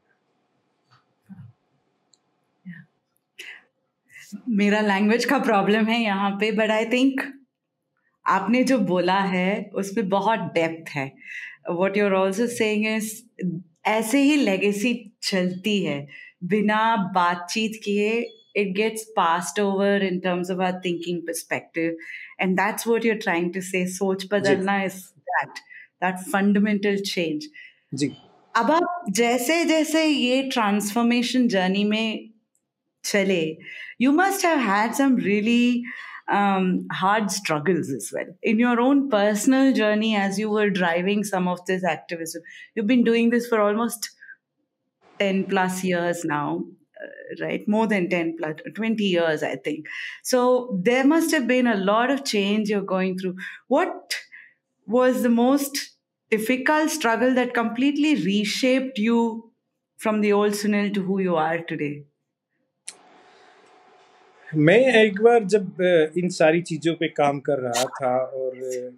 मेरा लैंग्वेज का प्रॉब्लम है यहाँ पे, बट आई थिंक आपने जो बोला है उसमें बहुत डेप्थ है। What you are also saying is ऐसे ही लेगेसी चलती है बिना बातचीत किए। It gets passed over in terms of our thinking perspective, and that's what you are trying to say. सोच जी बदलना is that fundamental change. Ji. अब आप जैसे जैसे ये ट्रांसफॉर्मेशन जर्नी में चले, you must have had some really hard struggles as well in your own personal journey as you were driving some of this activism. You've been doing this for almost 10 plus years now, right? More than 10 plus 20 years, I think. So there must have been a lot of change you're going through. What was the most difficult struggle that completely reshaped you from the old Sunil to who you are today? मैं एक बार जब इन सारी चीज़ों पे काम कर रहा था और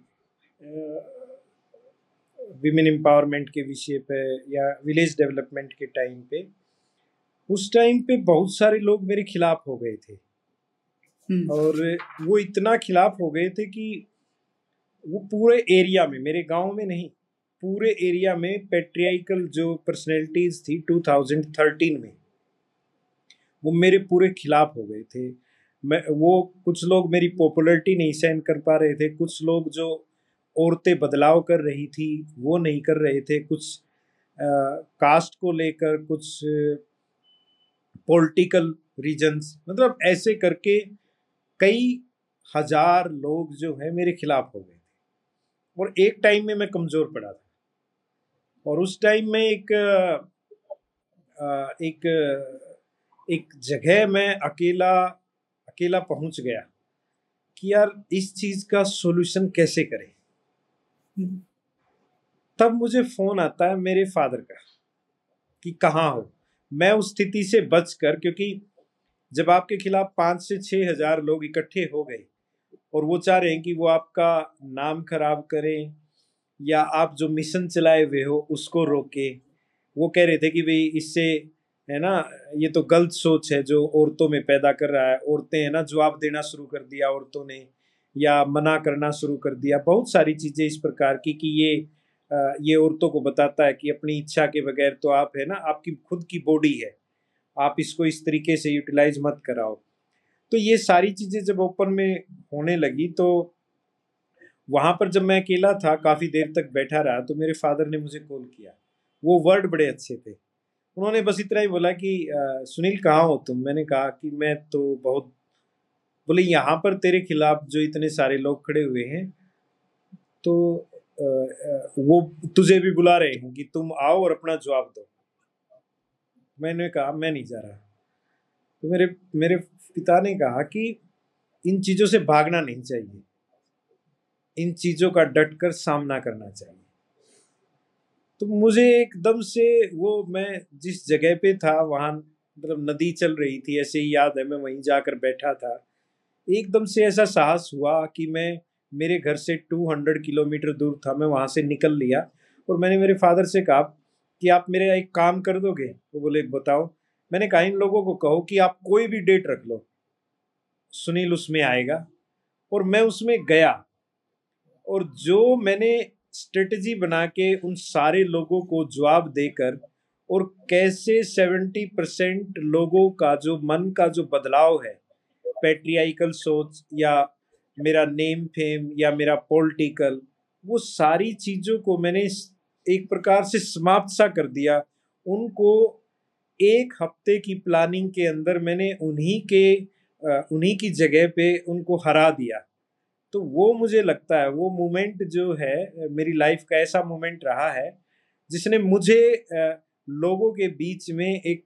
विमेन एम्पावरमेंट के विषय पे या विलेज डेवलपमेंट के टाइम पे, उस टाइम पे बहुत सारे लोग मेरे खिलाफ हो गए थे। और वो इतना खिलाफ हो गए थे कि वो पूरे एरिया में, मेरे गांव में नहीं, पूरे एरिया में पैट्रियार्कल जो पर्सनैलिटीज़ थी 2013 में, वो मेरे पूरे खिलाफ हो गए थे। मैं वो कुछ लोग मेरी पॉपुलैरिटी नहीं सहन कर पा रहे थे, कुछ लोग जो औरतें बदलाव कर रही थी वो नहीं कर रहे थे, कुछ कास्ट को लेकर, कुछ पॉलिटिकल रीजंस, मतलब ऐसे करके कई हजार लोग जो है मेरे खिलाफ हो गए थे। और एक टाइम में मैं कमज़ोर पड़ा था, और उस टाइम में एक एक जगह मैं अकेला अकेला पहुंच गया कि यार इस चीज़ का सॉल्यूशन कैसे करें। तब मुझे फोन आता है मेरे फादर का कि कहाँ हो। मैं उस स्थिति से बचकर, क्योंकि जब आपके खिलाफ 5 से 6 हजार लोग इकट्ठे हो गए और वो चाह रहे हैं कि वो आपका नाम खराब करें या आप जो मिशन चलाए हुए हो उसको रोके, वो कह रहे थे कि भाई इससे, है ना, ये तो गलत सोच है जो औरतों में पैदा कर रहा है। औरतें, है ना, जवाब देना शुरू कर दिया औरतों ने, या मना करना शुरू कर दिया, बहुत सारी चीजें इस प्रकार की कि ये औरतों को बताता है कि अपनी इच्छा के बगैर तो आप, है ना, आपकी खुद की बॉडी है, आप इसको इस तरीके से यूटिलाइज मत कराओ। तो ये सारी चीजें जब ओपन में होने लगी, तो वहां पर जब मैं अकेला था काफी देर तक बैठा रहा, तो मेरे फादर ने मुझे कॉल किया। वो वर्ड बड़े अच्छे थे। उन्होंने बस इतना ही बोला कि सुनील कहाँ हो तुम? मैंने कहा कि मैं तो बहुत, बोले यहाँ पर तेरे खिलाफ जो इतने सारे लोग खड़े हुए हैं, तो वो तुझे भी बुला रहे हैं कि तुम आओ और अपना जवाब दो। मैंने कहा मैं नहीं जा रहा। तो मेरे मेरे पिता ने कहा कि इन चीजों से भागना नहीं चाहिए, इन चीजों का डटकर सामना करना चाहिए। तो मुझे एकदम से, वो मैं जिस जगह पे था वहां, मतलब नदी चल रही थी, ऐसे ही याद है, मैं वहीं जाकर बैठा था। एकदम से ऐसा साहस हुआ कि मैं, मेरे घर से 200 किलोमीटर दूर था, मैं वहां से निकल लिया और मैंने मेरे फादर से कहा कि आप मेरे एक काम कर दोगे? वो बोले बताओ। मैंने कहा इन लोगों को कहो कि आप कोई भी डेट रख लो, सुनील उसमें आएगा। और मैं उसमें गया, और जो मैंने स्ट्रेटजी बना के उन सारे लोगों को जवाब देकर, और कैसे 70% लोगों का जो मन का जो बदलाव है, पैट्रियाइकल सोच या मेरा नेम फेम या मेरा पॉलिटिकल, वो सारी चीजों को मैंने एक प्रकार से समाप्त सा कर दिया। उनको एक हफ्ते की प्लानिंग के अंदर मैंने उन्हीं की जगह पे उनको हरा दिया। तो वो मुझे लगता है वो मोमेंट जो है मेरी लाइफ का ऐसा मोमेंट रहा है जिसने मुझे लोगों के बीच में एक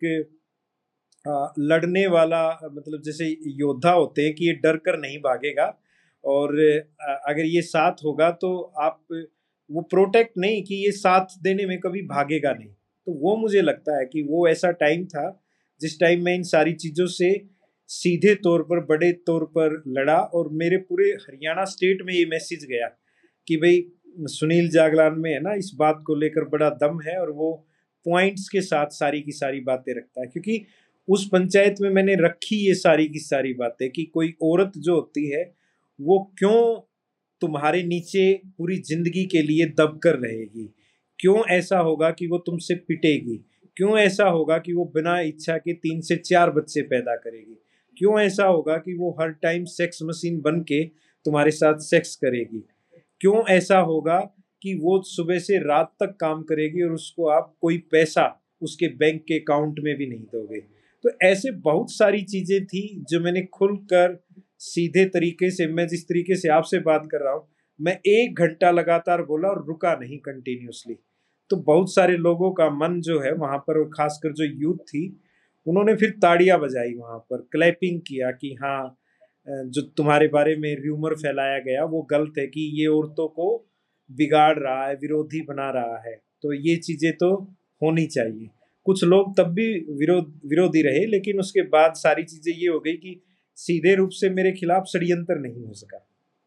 लड़ने वाला, मतलब जैसे योद्धा होते हैं कि ये डर कर नहीं भागेगा, और अगर ये साथ होगा तो आप, वो प्रोटेक्ट नहीं कि ये साथ देने में कभी भागेगा नहीं। तो वो मुझे लगता है कि वो ऐसा टाइम था जिस टाइम मैं इन सारी चीज़ों से सीधे तौर पर, बड़े तौर पर लड़ा, और मेरे पूरे हरियाणा स्टेट में ये मैसेज गया कि भाई सुनील जागलान में, है ना, इस बात को लेकर बड़ा दम है, और वो पॉइंट्स के साथ सारी की सारी बातें रखता है। क्योंकि उस पंचायत में मैंने रखी ये सारी की सारी बातें कि कोई औरत जो होती है वो क्यों तुम्हारे नीचे पूरी जिंदगी के लिए दब कर रहेगी, क्यों ऐसा होगा कि वो तुमसे पिटेगी, क्यों ऐसा होगा कि वो बिना इच्छा के 3 से 4 बच्चे पैदा करेगी, क्यों ऐसा होगा कि वो हर टाइम सेक्स मशीन बन के तुम्हारे साथ सेक्स करेगी, क्यों ऐसा होगा कि वो सुबह से रात तक काम करेगी और उसको आप कोई पैसा उसके बैंक के अकाउंट में भी नहीं दोगे। तो ऐसे बहुत सारी चीजें थी जो मैंने खुलकर सीधे तरीके से, मैं जिस तरीके से आपसे बात कर रहा हूँ, मैं 1 घंटा लगातार बोला और रुका नहीं, कंटिन्यूसली। तो बहुत सारे लोगों का मन जो है वहां पर, और खासकर जो यूथ थी, उन्होंने फिर ताड़ियां बजाई वहां पर, क्लैपिंग किया कि हाँ, जो तुम्हारे बारे में र्यूमर फैलाया गया वो गलत है, कि ये औरतों को बिगाड़ रहा है, विरोधी बना रहा है, तो ये चीजें तो होनी चाहिए। कुछ लोग तब भी विरोधी रहे, लेकिन उसके बाद सारी चीजें ये हो गई कि सीधे रूप से मेरे खिलाफ षड्यंत्र नहीं हो सका।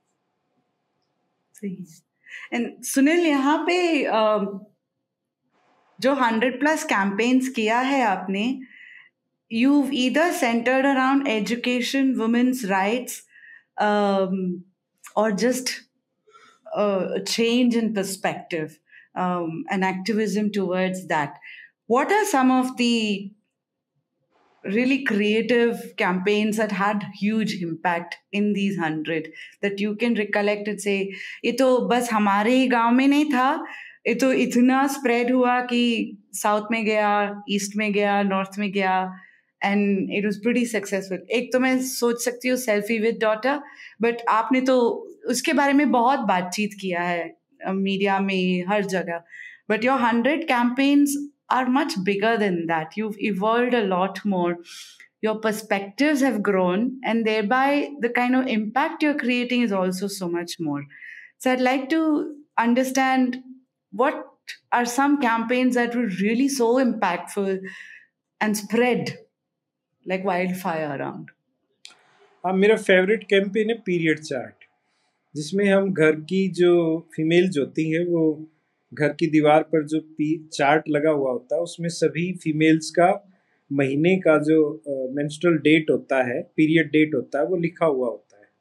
सही। एंड सुनील, यहाँ पे जो 100+ कैंपेन्स किया है आपने, you've either centered around education, women's rights, or just a change in perspective, and activism towards that. What are some of the really creative campaigns that had huge impact in these 100 that you can recollect and say, ये तो बस हमारे ही गांव में नहीं था, ये तो इतना स्प्रेड हुआ कि साउथ में गया, ईस्ट में गया, नॉर्थ में गया, and it was pretty successful? एक तो मैं सोच सकती हूँ सेल्फी विद डॉटर, बट आपने तो उसके बारे में बहुत बातचीत किया है मीडिया में, हर जगह, but your 100 campaigns are much bigger than that. You've evolved a lot more. Your perspectives have grown, and thereby the kind of impact you're creating is also so much more. So I'd like to understand what are some campaigns that were really so impactful and spread like wildfire around? हाँ, मेरा favourite campaign है period chart, जिसमें हम घर की जो females होती हैं वो घर की दीवार पर जो चार्ट लगा हुआ होता है उसमें सभी फीमेल्स का महीने का जो मेंस्ट्रुअल डेट होता है, पीरियड डेट होता है, वो लिखा हुआ होता है।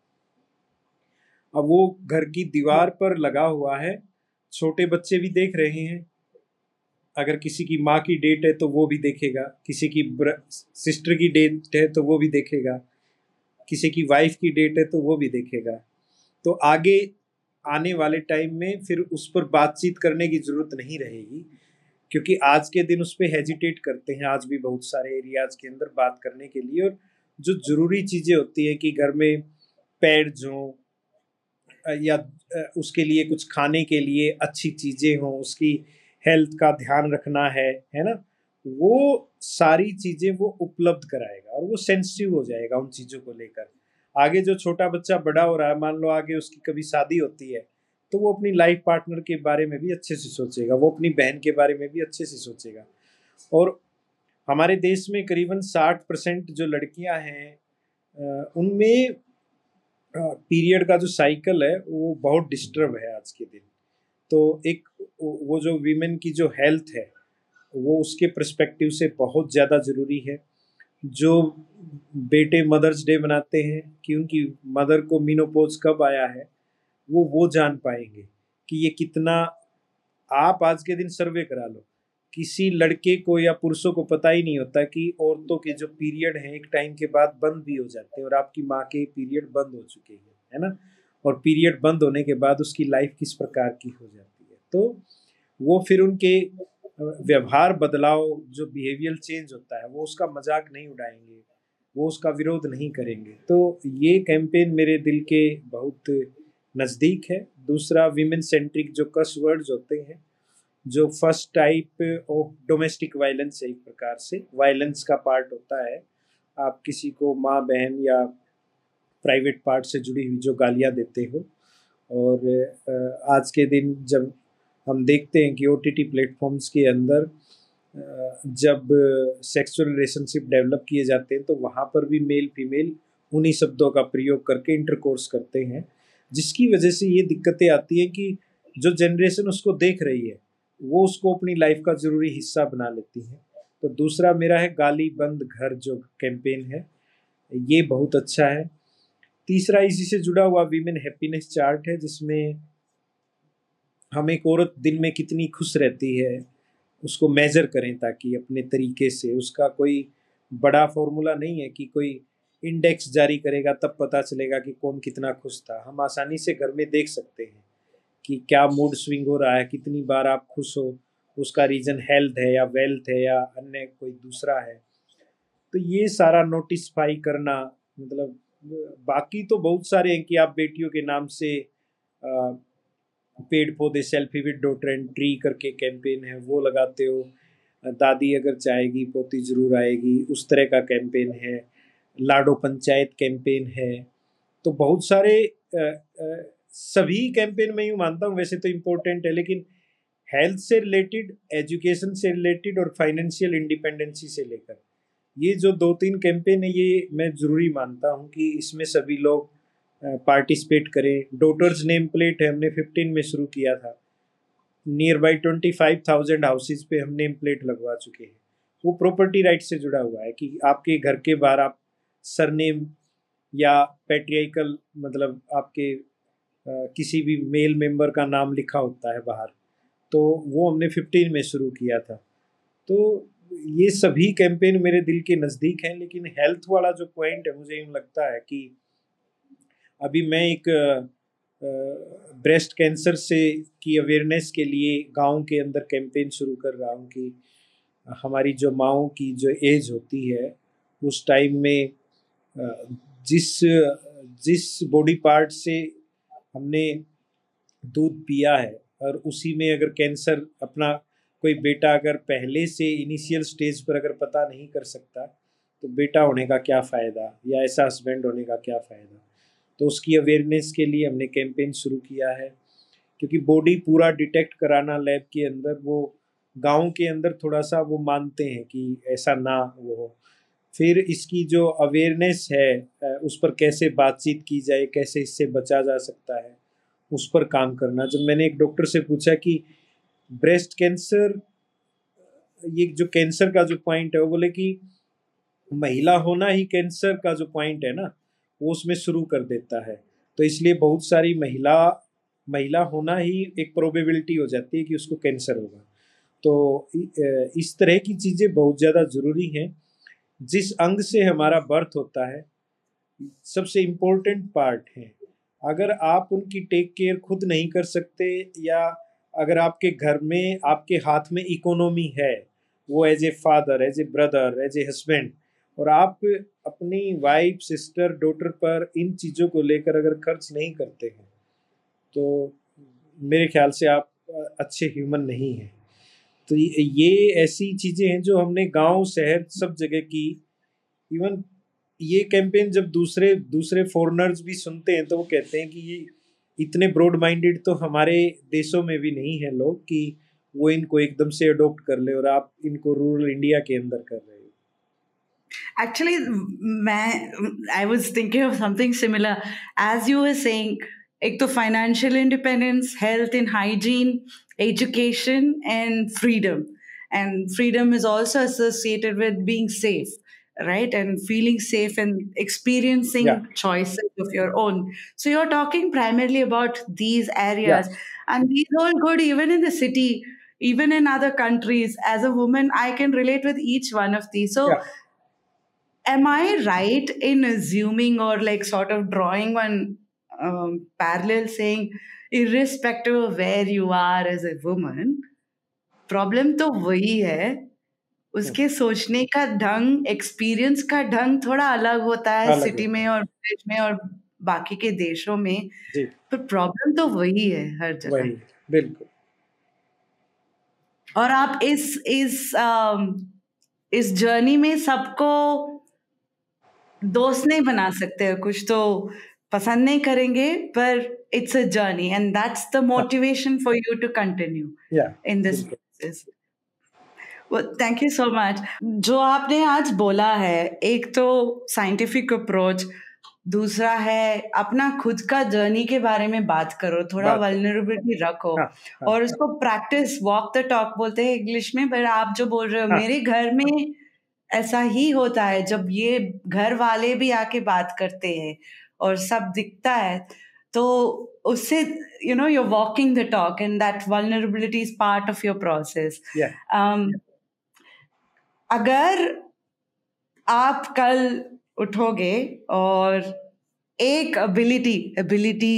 अब वो घर की दीवार पर लगा हुआ है, छोटे बच्चे भी देख रहे हैं। अगर किसी की माँ की डेट है तो वो भी देखेगा, किसी की सिस्टर की डेट है तो वो भी देखेगा, किसी की वाइफ की डेट है तो वो भी देखेगा। तो आगे आने वाले टाइम में फिर उस पर बातचीत करने की ज़रूरत नहीं रहेगी, क्योंकि आज के दिन उस पर हेजिटेट करते हैं आज भी बहुत सारे एरियाज़ के अंदर बात करने के लिए। और जो ज़रूरी चीज़ें होती हैं कि घर में पैड्स हों या उसके लिए कुछ खाने के लिए अच्छी चीज़ें हों, उसकी हेल्थ का ध्यान रखना है ना, वो सारी चीज़ें वो उपलब्ध कराएगा और वो सेंसिटिव हो जाएगा उन चीज़ों को लेकर। आगे जो छोटा बच्चा बड़ा हो रहा है, मान लो आगे उसकी कभी शादी होती है, तो वो अपनी लाइफ पार्टनर के बारे में भी अच्छे से सोचेगा, वो अपनी बहन के बारे में भी अच्छे से सोचेगा। और हमारे देश में करीबन 60% जो लड़कियां हैं उनमें पीरियड का जो साइकिल है वो बहुत डिस्टर्ब है आज के दिन। तो एक वो जो वीमेन की जो हेल्थ है वो उसके पर्सपेक्टिव से बहुत ज़्यादा ज़रूरी है। जो बेटे मदर्स डे मनाते हैं कि उनकी मदर को मीनोपॉज कब आया है, वो जान पाएंगे कि ये कितना। आप आज के दिन सर्वे करा लो, किसी लड़के को या पुरुषों को पता ही नहीं होता कि औरतों के जो पीरियड हैं एक टाइम के बाद बंद भी हो जाते हैं, और आपकी माँ के पीरियड बंद हो चुके हैं, है ना। और पीरियड बंद होने के बाद उसकी लाइफ किस प्रकार की हो जाती है। तो वो फिर उनके व्यवहार बदलाव, जो बिहेवियर चेंज होता है, वो उसका मजाक नहीं उड़ाएंगे, वो उसका विरोध नहीं करेंगे। तो ये कैंपेन मेरे दिल के बहुत नज़दीक है। दूसरा, विमेन सेंट्रिक जो कस वर्ड्स होते हैं, जो first type of domestic violence है, एक प्रकार से वायलेंस का पार्ट होता है। आप किसी को माँ बहन या प्राइवेट पार्ट से जुड़ी हुई जो गालियाँ देते हो। और आज के दिन जब हम देखते हैं कि OTT प्लेटफॉर्म्स के अंदर जब सेक्सुअल रिलेशनशिप डेवलप किए जाते हैं तो वहाँ पर भी मेल फीमेल उन्हीं शब्दों का प्रयोग करके इंटरकोर्स करते हैं, जिसकी वजह से ये दिक्कतें आती हैं कि जो जनरेशन उसको देख रही है वो उसको अपनी लाइफ का ज़रूरी हिस्सा बना लेती है। तो दूसरा मेरा है गाली बंद घर जो कैंपेन है, ये बहुत अच्छा है। तीसरा इसी से जुड़ा हुआ वीमेन हैप्पीनेस चार्ट है, जिसमें हम एक औरत दिन में कितनी खुश रहती है उसको मेज़र करें, ताकि अपने तरीके से, उसका कोई बड़ा फॉर्मूला नहीं है कि कोई इंडेक्स जारी करेगा तब पता चलेगा कि कौन कितना खुश था। हम आसानी से घर में देख सकते हैं कि क्या मूड स्विंग हो रहा है, कितनी बार आप खुश हो, उसका रीज़न हेल्थ है या वेल्थ है या अन्य कोई दूसरा है। तो ये सारा नोटिसफाई करना, मतलब बाकी तो बहुत सारे हैं कि आप बेटियों के नाम से पेड़ पौधे, selfie with daughter and tree करके कैंपेन है वो लगाते हो, दादी अगर चाहेगी पोती जरूर आएगी, उस तरह का कैंपेन है, लाडो पंचायत कैंपेन है। तो बहुत सारे सभी कैंपेन मैं यूँ मानता हूँ वैसे तो इम्पोर्टेंट है, लेकिन हेल्थ से रिलेटेड, एजुकेशन से रिलेटेड और फाइनेंशियल इंडिपेंडेंसी से लेकर ये जो 2-3 कैंपेन है, ये मैं ज़रूरी मानता हूँ कि इसमें सभी लोग पार्टिसिपेट करें। डॉटर्स नेम प्लेट है, हमने 15 में शुरू किया था, नियर बाई 25,000 हाउसेज पे हम नेम प्लेट लगवा चुके हैं। वो प्रॉपर्टी राइट से जुड़ा हुआ है कि आपके घर के बाहर आप सरनेम या पैट्रियार्कल, मतलब आपके किसी भी मेल मेंबर का नाम लिखा होता है बाहर, तो वो हमने 15 में शुरू किया था। तो ये सभी कैंपेन मेरे दिल के नज़दीक हैं। लेकिन हेल्थ वाला जो पॉइंट है, मुझे यूँ लगता है कि अभी मैं एक ब्रेस्ट कैंसर से की अवेयरनेस के लिए गांव के अंदर कैंपेन शुरू कर रहा हूँ कि हमारी जो माँओं की जो एज होती है उस टाइम में जिस जिस बॉडी पार्ट से हमने दूध पिया है और उसी में अगर कैंसर, अपना कोई बेटा अगर पहले से इनिशियल स्टेज पर अगर पता नहीं कर सकता तो बेटा होने का क्या फ़ायदा, या ऐसा हस्बैंड होने का क्या फ़ायदा। तो उसकी अवेयरनेस के लिए हमने कैंपेन शुरू किया है। क्योंकि बॉडी पूरा डिटेक्ट कराना लैब के अंदर, वो गांव के अंदर थोड़ा सा वो मानते हैं कि ऐसा ना वो हो। फिर इसकी जो अवेयरनेस है उस पर कैसे बातचीत की जाए, कैसे इससे बचा जा सकता है, उस पर काम करना। जब मैंने एक डॉक्टर से पूछा कि ब्रेस्ट कैंसर, ये जो कैंसर का जो पॉइंट है, वो बोले कि महिला होना ही कैंसर का जो पॉइंट है ना, वो उसमें शुरू कर देता है। तो इसलिए बहुत सारी महिला होना ही एक प्रोबेबिलिटी हो जाती है कि उसको कैंसर होगा। तो इस तरह की चीज़ें बहुत ज़्यादा ज़रूरी हैं। जिस अंग से हमारा बर्थ होता है, सबसे इम्पोर्टेंट पार्ट है। अगर आप उनकी टेक केयर खुद नहीं कर सकते, या अगर आपके घर में आपके हाथ में इकोनॉमी है, वो as a father, as a brother, as a husband, और आप अपनी वाइफ, सिस्टर, डॉटर पर इन चीज़ों को लेकर अगर खर्च नहीं करते हैं, तो मेरे ख्याल से आप अच्छे ह्यूमन नहीं हैं। तो ये ऐसी चीज़ें हैं जो हमने गांव, शहर, सब जगह की। इवन ये कैंपेन जब दूसरे दूसरे फॉरेनर्स भी सुनते हैं, तो वो कहते हैं कि ये इतने ब्रॉड माइंडेड तो हमारे देशों में भी नहीं है लोग कि वो इनको एकदम से अडॉप्ट कर ले, और आप इनको रूरल इंडिया के अंदर कर रहे हो। Actually, I was thinking of something similar. As you were saying, एक तो financial independence, health and hygiene, education, and freedom. And freedom is also associated with being safe, right? And feeling safe and experiencing Yeah. choices of your own. So you're talking primarily about these Yeah. areas. And these are all good even in the city, even in other countries. As a woman, I can relate with each one of these. So Yeah. am I right in assuming or like sort of drawing one parallel saying, irrespective of where you are as a woman, problem तो वही है, उसके सोचने का ढंग, experience का ढंग थोड़ा अलग होता है अलग सिटी होता में है। और विलेज में और बाकी के देशों में, जी, पर प्रॉब्लम तो वही है हर जगह। वही, बिल्कुल। और आप इस जर्नी में सबको दोस्त नहीं बना सकते, कुछ तो पसंद नहीं करेंगे, पर it's a journey and that's the motivation for you to continue या इन दिस बिल्कुल। Process. Thank you so much. जो आपने आज बोला है, एक तो साइंटिफिक अप्रोच, दूसरा है अपना खुद का जर्नी के बारे में बात करो, थोड़ा बात करो। वल्नरेबिलिटी रखो, हाँ, हाँ, और उसको प्रैक्टिस, वॉक द टॉक बोलते हैं इंग्लिश में, पर आप जो बोल रहे हो, हाँ, मेरे घर में ऐसा ही होता है। जब ये घर वाले भी आके बात करते हैं और सब दिखता है, तो उससे you know you're walking the talk and that vulnerability is part of your process. या अगर आप कल उठोगे और एक एबिलिटी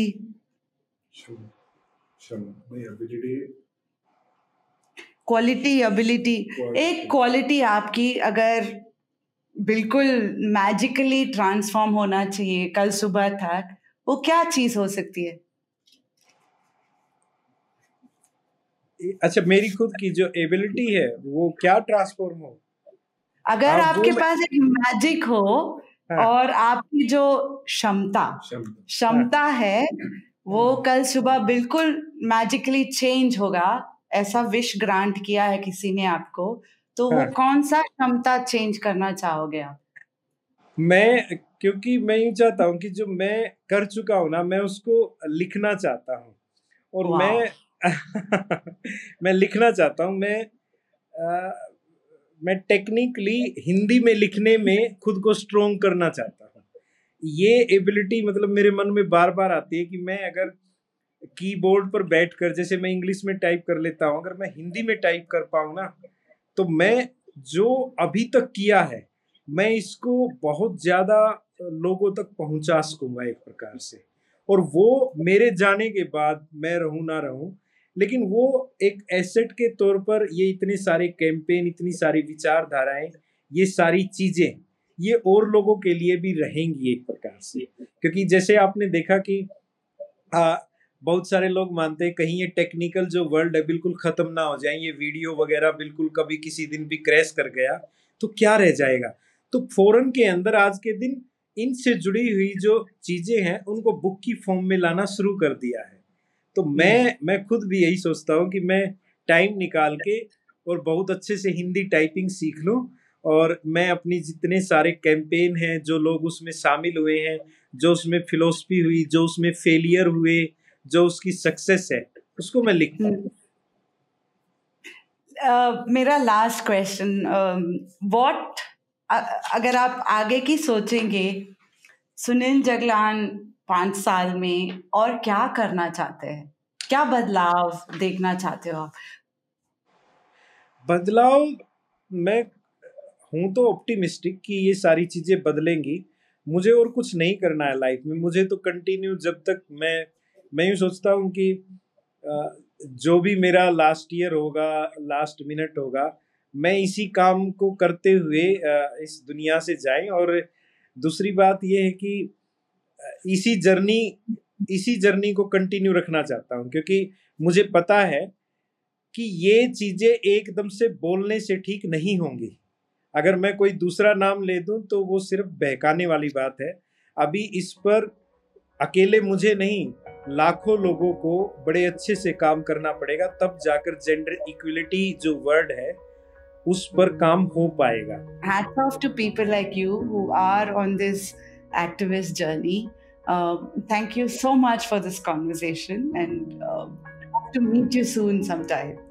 क्वालिटी एक क्वालिटी आपकी अगर बिल्कुल मैजिकली ट्रांसफॉर्म होना चाहिए कल सुबह तक, वो क्या चीज हो सकती है? अच्छा, मेरी खुद की जो एबिलिटी है वो क्या ट्रांसफॉर्म हो? अगर हाँ, आपके वो मैं, पास एक मैजिक हो हाँ, और आपकी जो क्षमता है, वो कल सुबह बिल्कुल मैजिकली चेंज होगा, ऐसा विश ग्रांट किया है किसी ने आपको, तो वो हाँ, कौन सा क्षमता चेंज करना चाहोगे आप? क्योंकि मैं यूँ चाहता हूँ कि जो मैं कर चुका हूँ ना, मैं उसको लिखना चाहता हूँ, और वाह! मैं लिखना चाहता हूँ। मैं टेक्निकली हिंदी में लिखने में खुद को स्ट्रोंग करना चाहता हूँ। ये एबिलिटी मतलब मेरे मन में बार-बार आती है कि मैं अगर कीबोर्ड पर बैठकर, जैसे मैं इंग्लिश में टाइप कर लेता हूँ, अगर मैं हिंदी में टाइप कर पाऊँ ना, तो मैं जो अभी तक किया है, मैं इसको बहुत ज़्यादा लोगों तक पहुँचा सकूँगा एक प्रकार से। और वो मेरे जाने के बाद मैं रहूँ ना रहूँ, लेकिन वो एक एसेट के तौर पर ये इतने सारे कैंपेन, इतनी सारी विचारधाराएँ, ये सारी चीज़ें, ये और लोगों के लिए भी रहेंगी एक प्रकार से। क्योंकि जैसे आपने देखा कि बहुत सारे लोग मानते हैं कहीं ये टेक्निकल जो वर्ल्ड है बिल्कुल ख़त्म ना हो जाए, ये वीडियो वगैरह बिल्कुल कभी किसी दिन भी क्रैश कर गया तो क्या रह जाएगा। तो फ़ोरन के अंदर आज के दिन इनसे जुड़ी हुई जो चीज़ें हैं उनको बुक की फॉर्म में लाना शुरू कर दिया है। तो मैं खुद भी यही सोचता हूँ कि मैं टाइम निकाल के और बहुत अच्छे से हिंदी टाइपिंग सीख लूँ, और मैं अपनी जितने सारे कैंपेन हैं, जो लोग उसमें शामिल हुए हैं, जो उसमें फिलोसफी हुई, जो उसमें फेलियर हुए, जो उसकी सक्सेस है, उसको मैं लिख पाऊँ। मेरा लास्ट क्वेश्चन, व्हाट, अगर आप आगे की सोचेंगे, सुनील जगलान 5 साल में और क्या करना चाहते हैं, क्या बदलाव देखना चाहते हो आप? बदलाव, मैं हूँ तो ऑप्टिमिस्टिक कि ये सारी चीज़ें बदलेंगी। मुझे और कुछ नहीं करना है लाइफ में, मुझे तो कंटिन्यू, जब तक मैं यूँ सोचता हूँ कि जो भी मेरा लास्ट ईयर होगा, लास्ट मिनट होगा, मैं इसी काम को करते हुए इस दुनिया से जाएं। और दूसरी बात ये है कि इसी जर्नी को कंटिन्यू रखना चाहता हूँ, क्योंकि मुझे पता है कि ये चीज़ें एकदम से बोलने से ठीक नहीं होंगी। अगर मैं कोई दूसरा नाम ले दूं तो वो सिर्फ बहकाने वाली बात है। अभी इस पर अकेले मुझे नहीं, लाखों लोगों को बड़े अच्छे से काम करना पड़ेगा, तब जाकर जेंडर इक्वलिटी जो वर्ड है उस पर काम हो पाएगा। Hats off to people like you who are on this activist journey. Thank you so much for this conversation, and hope to meet you soon sometime.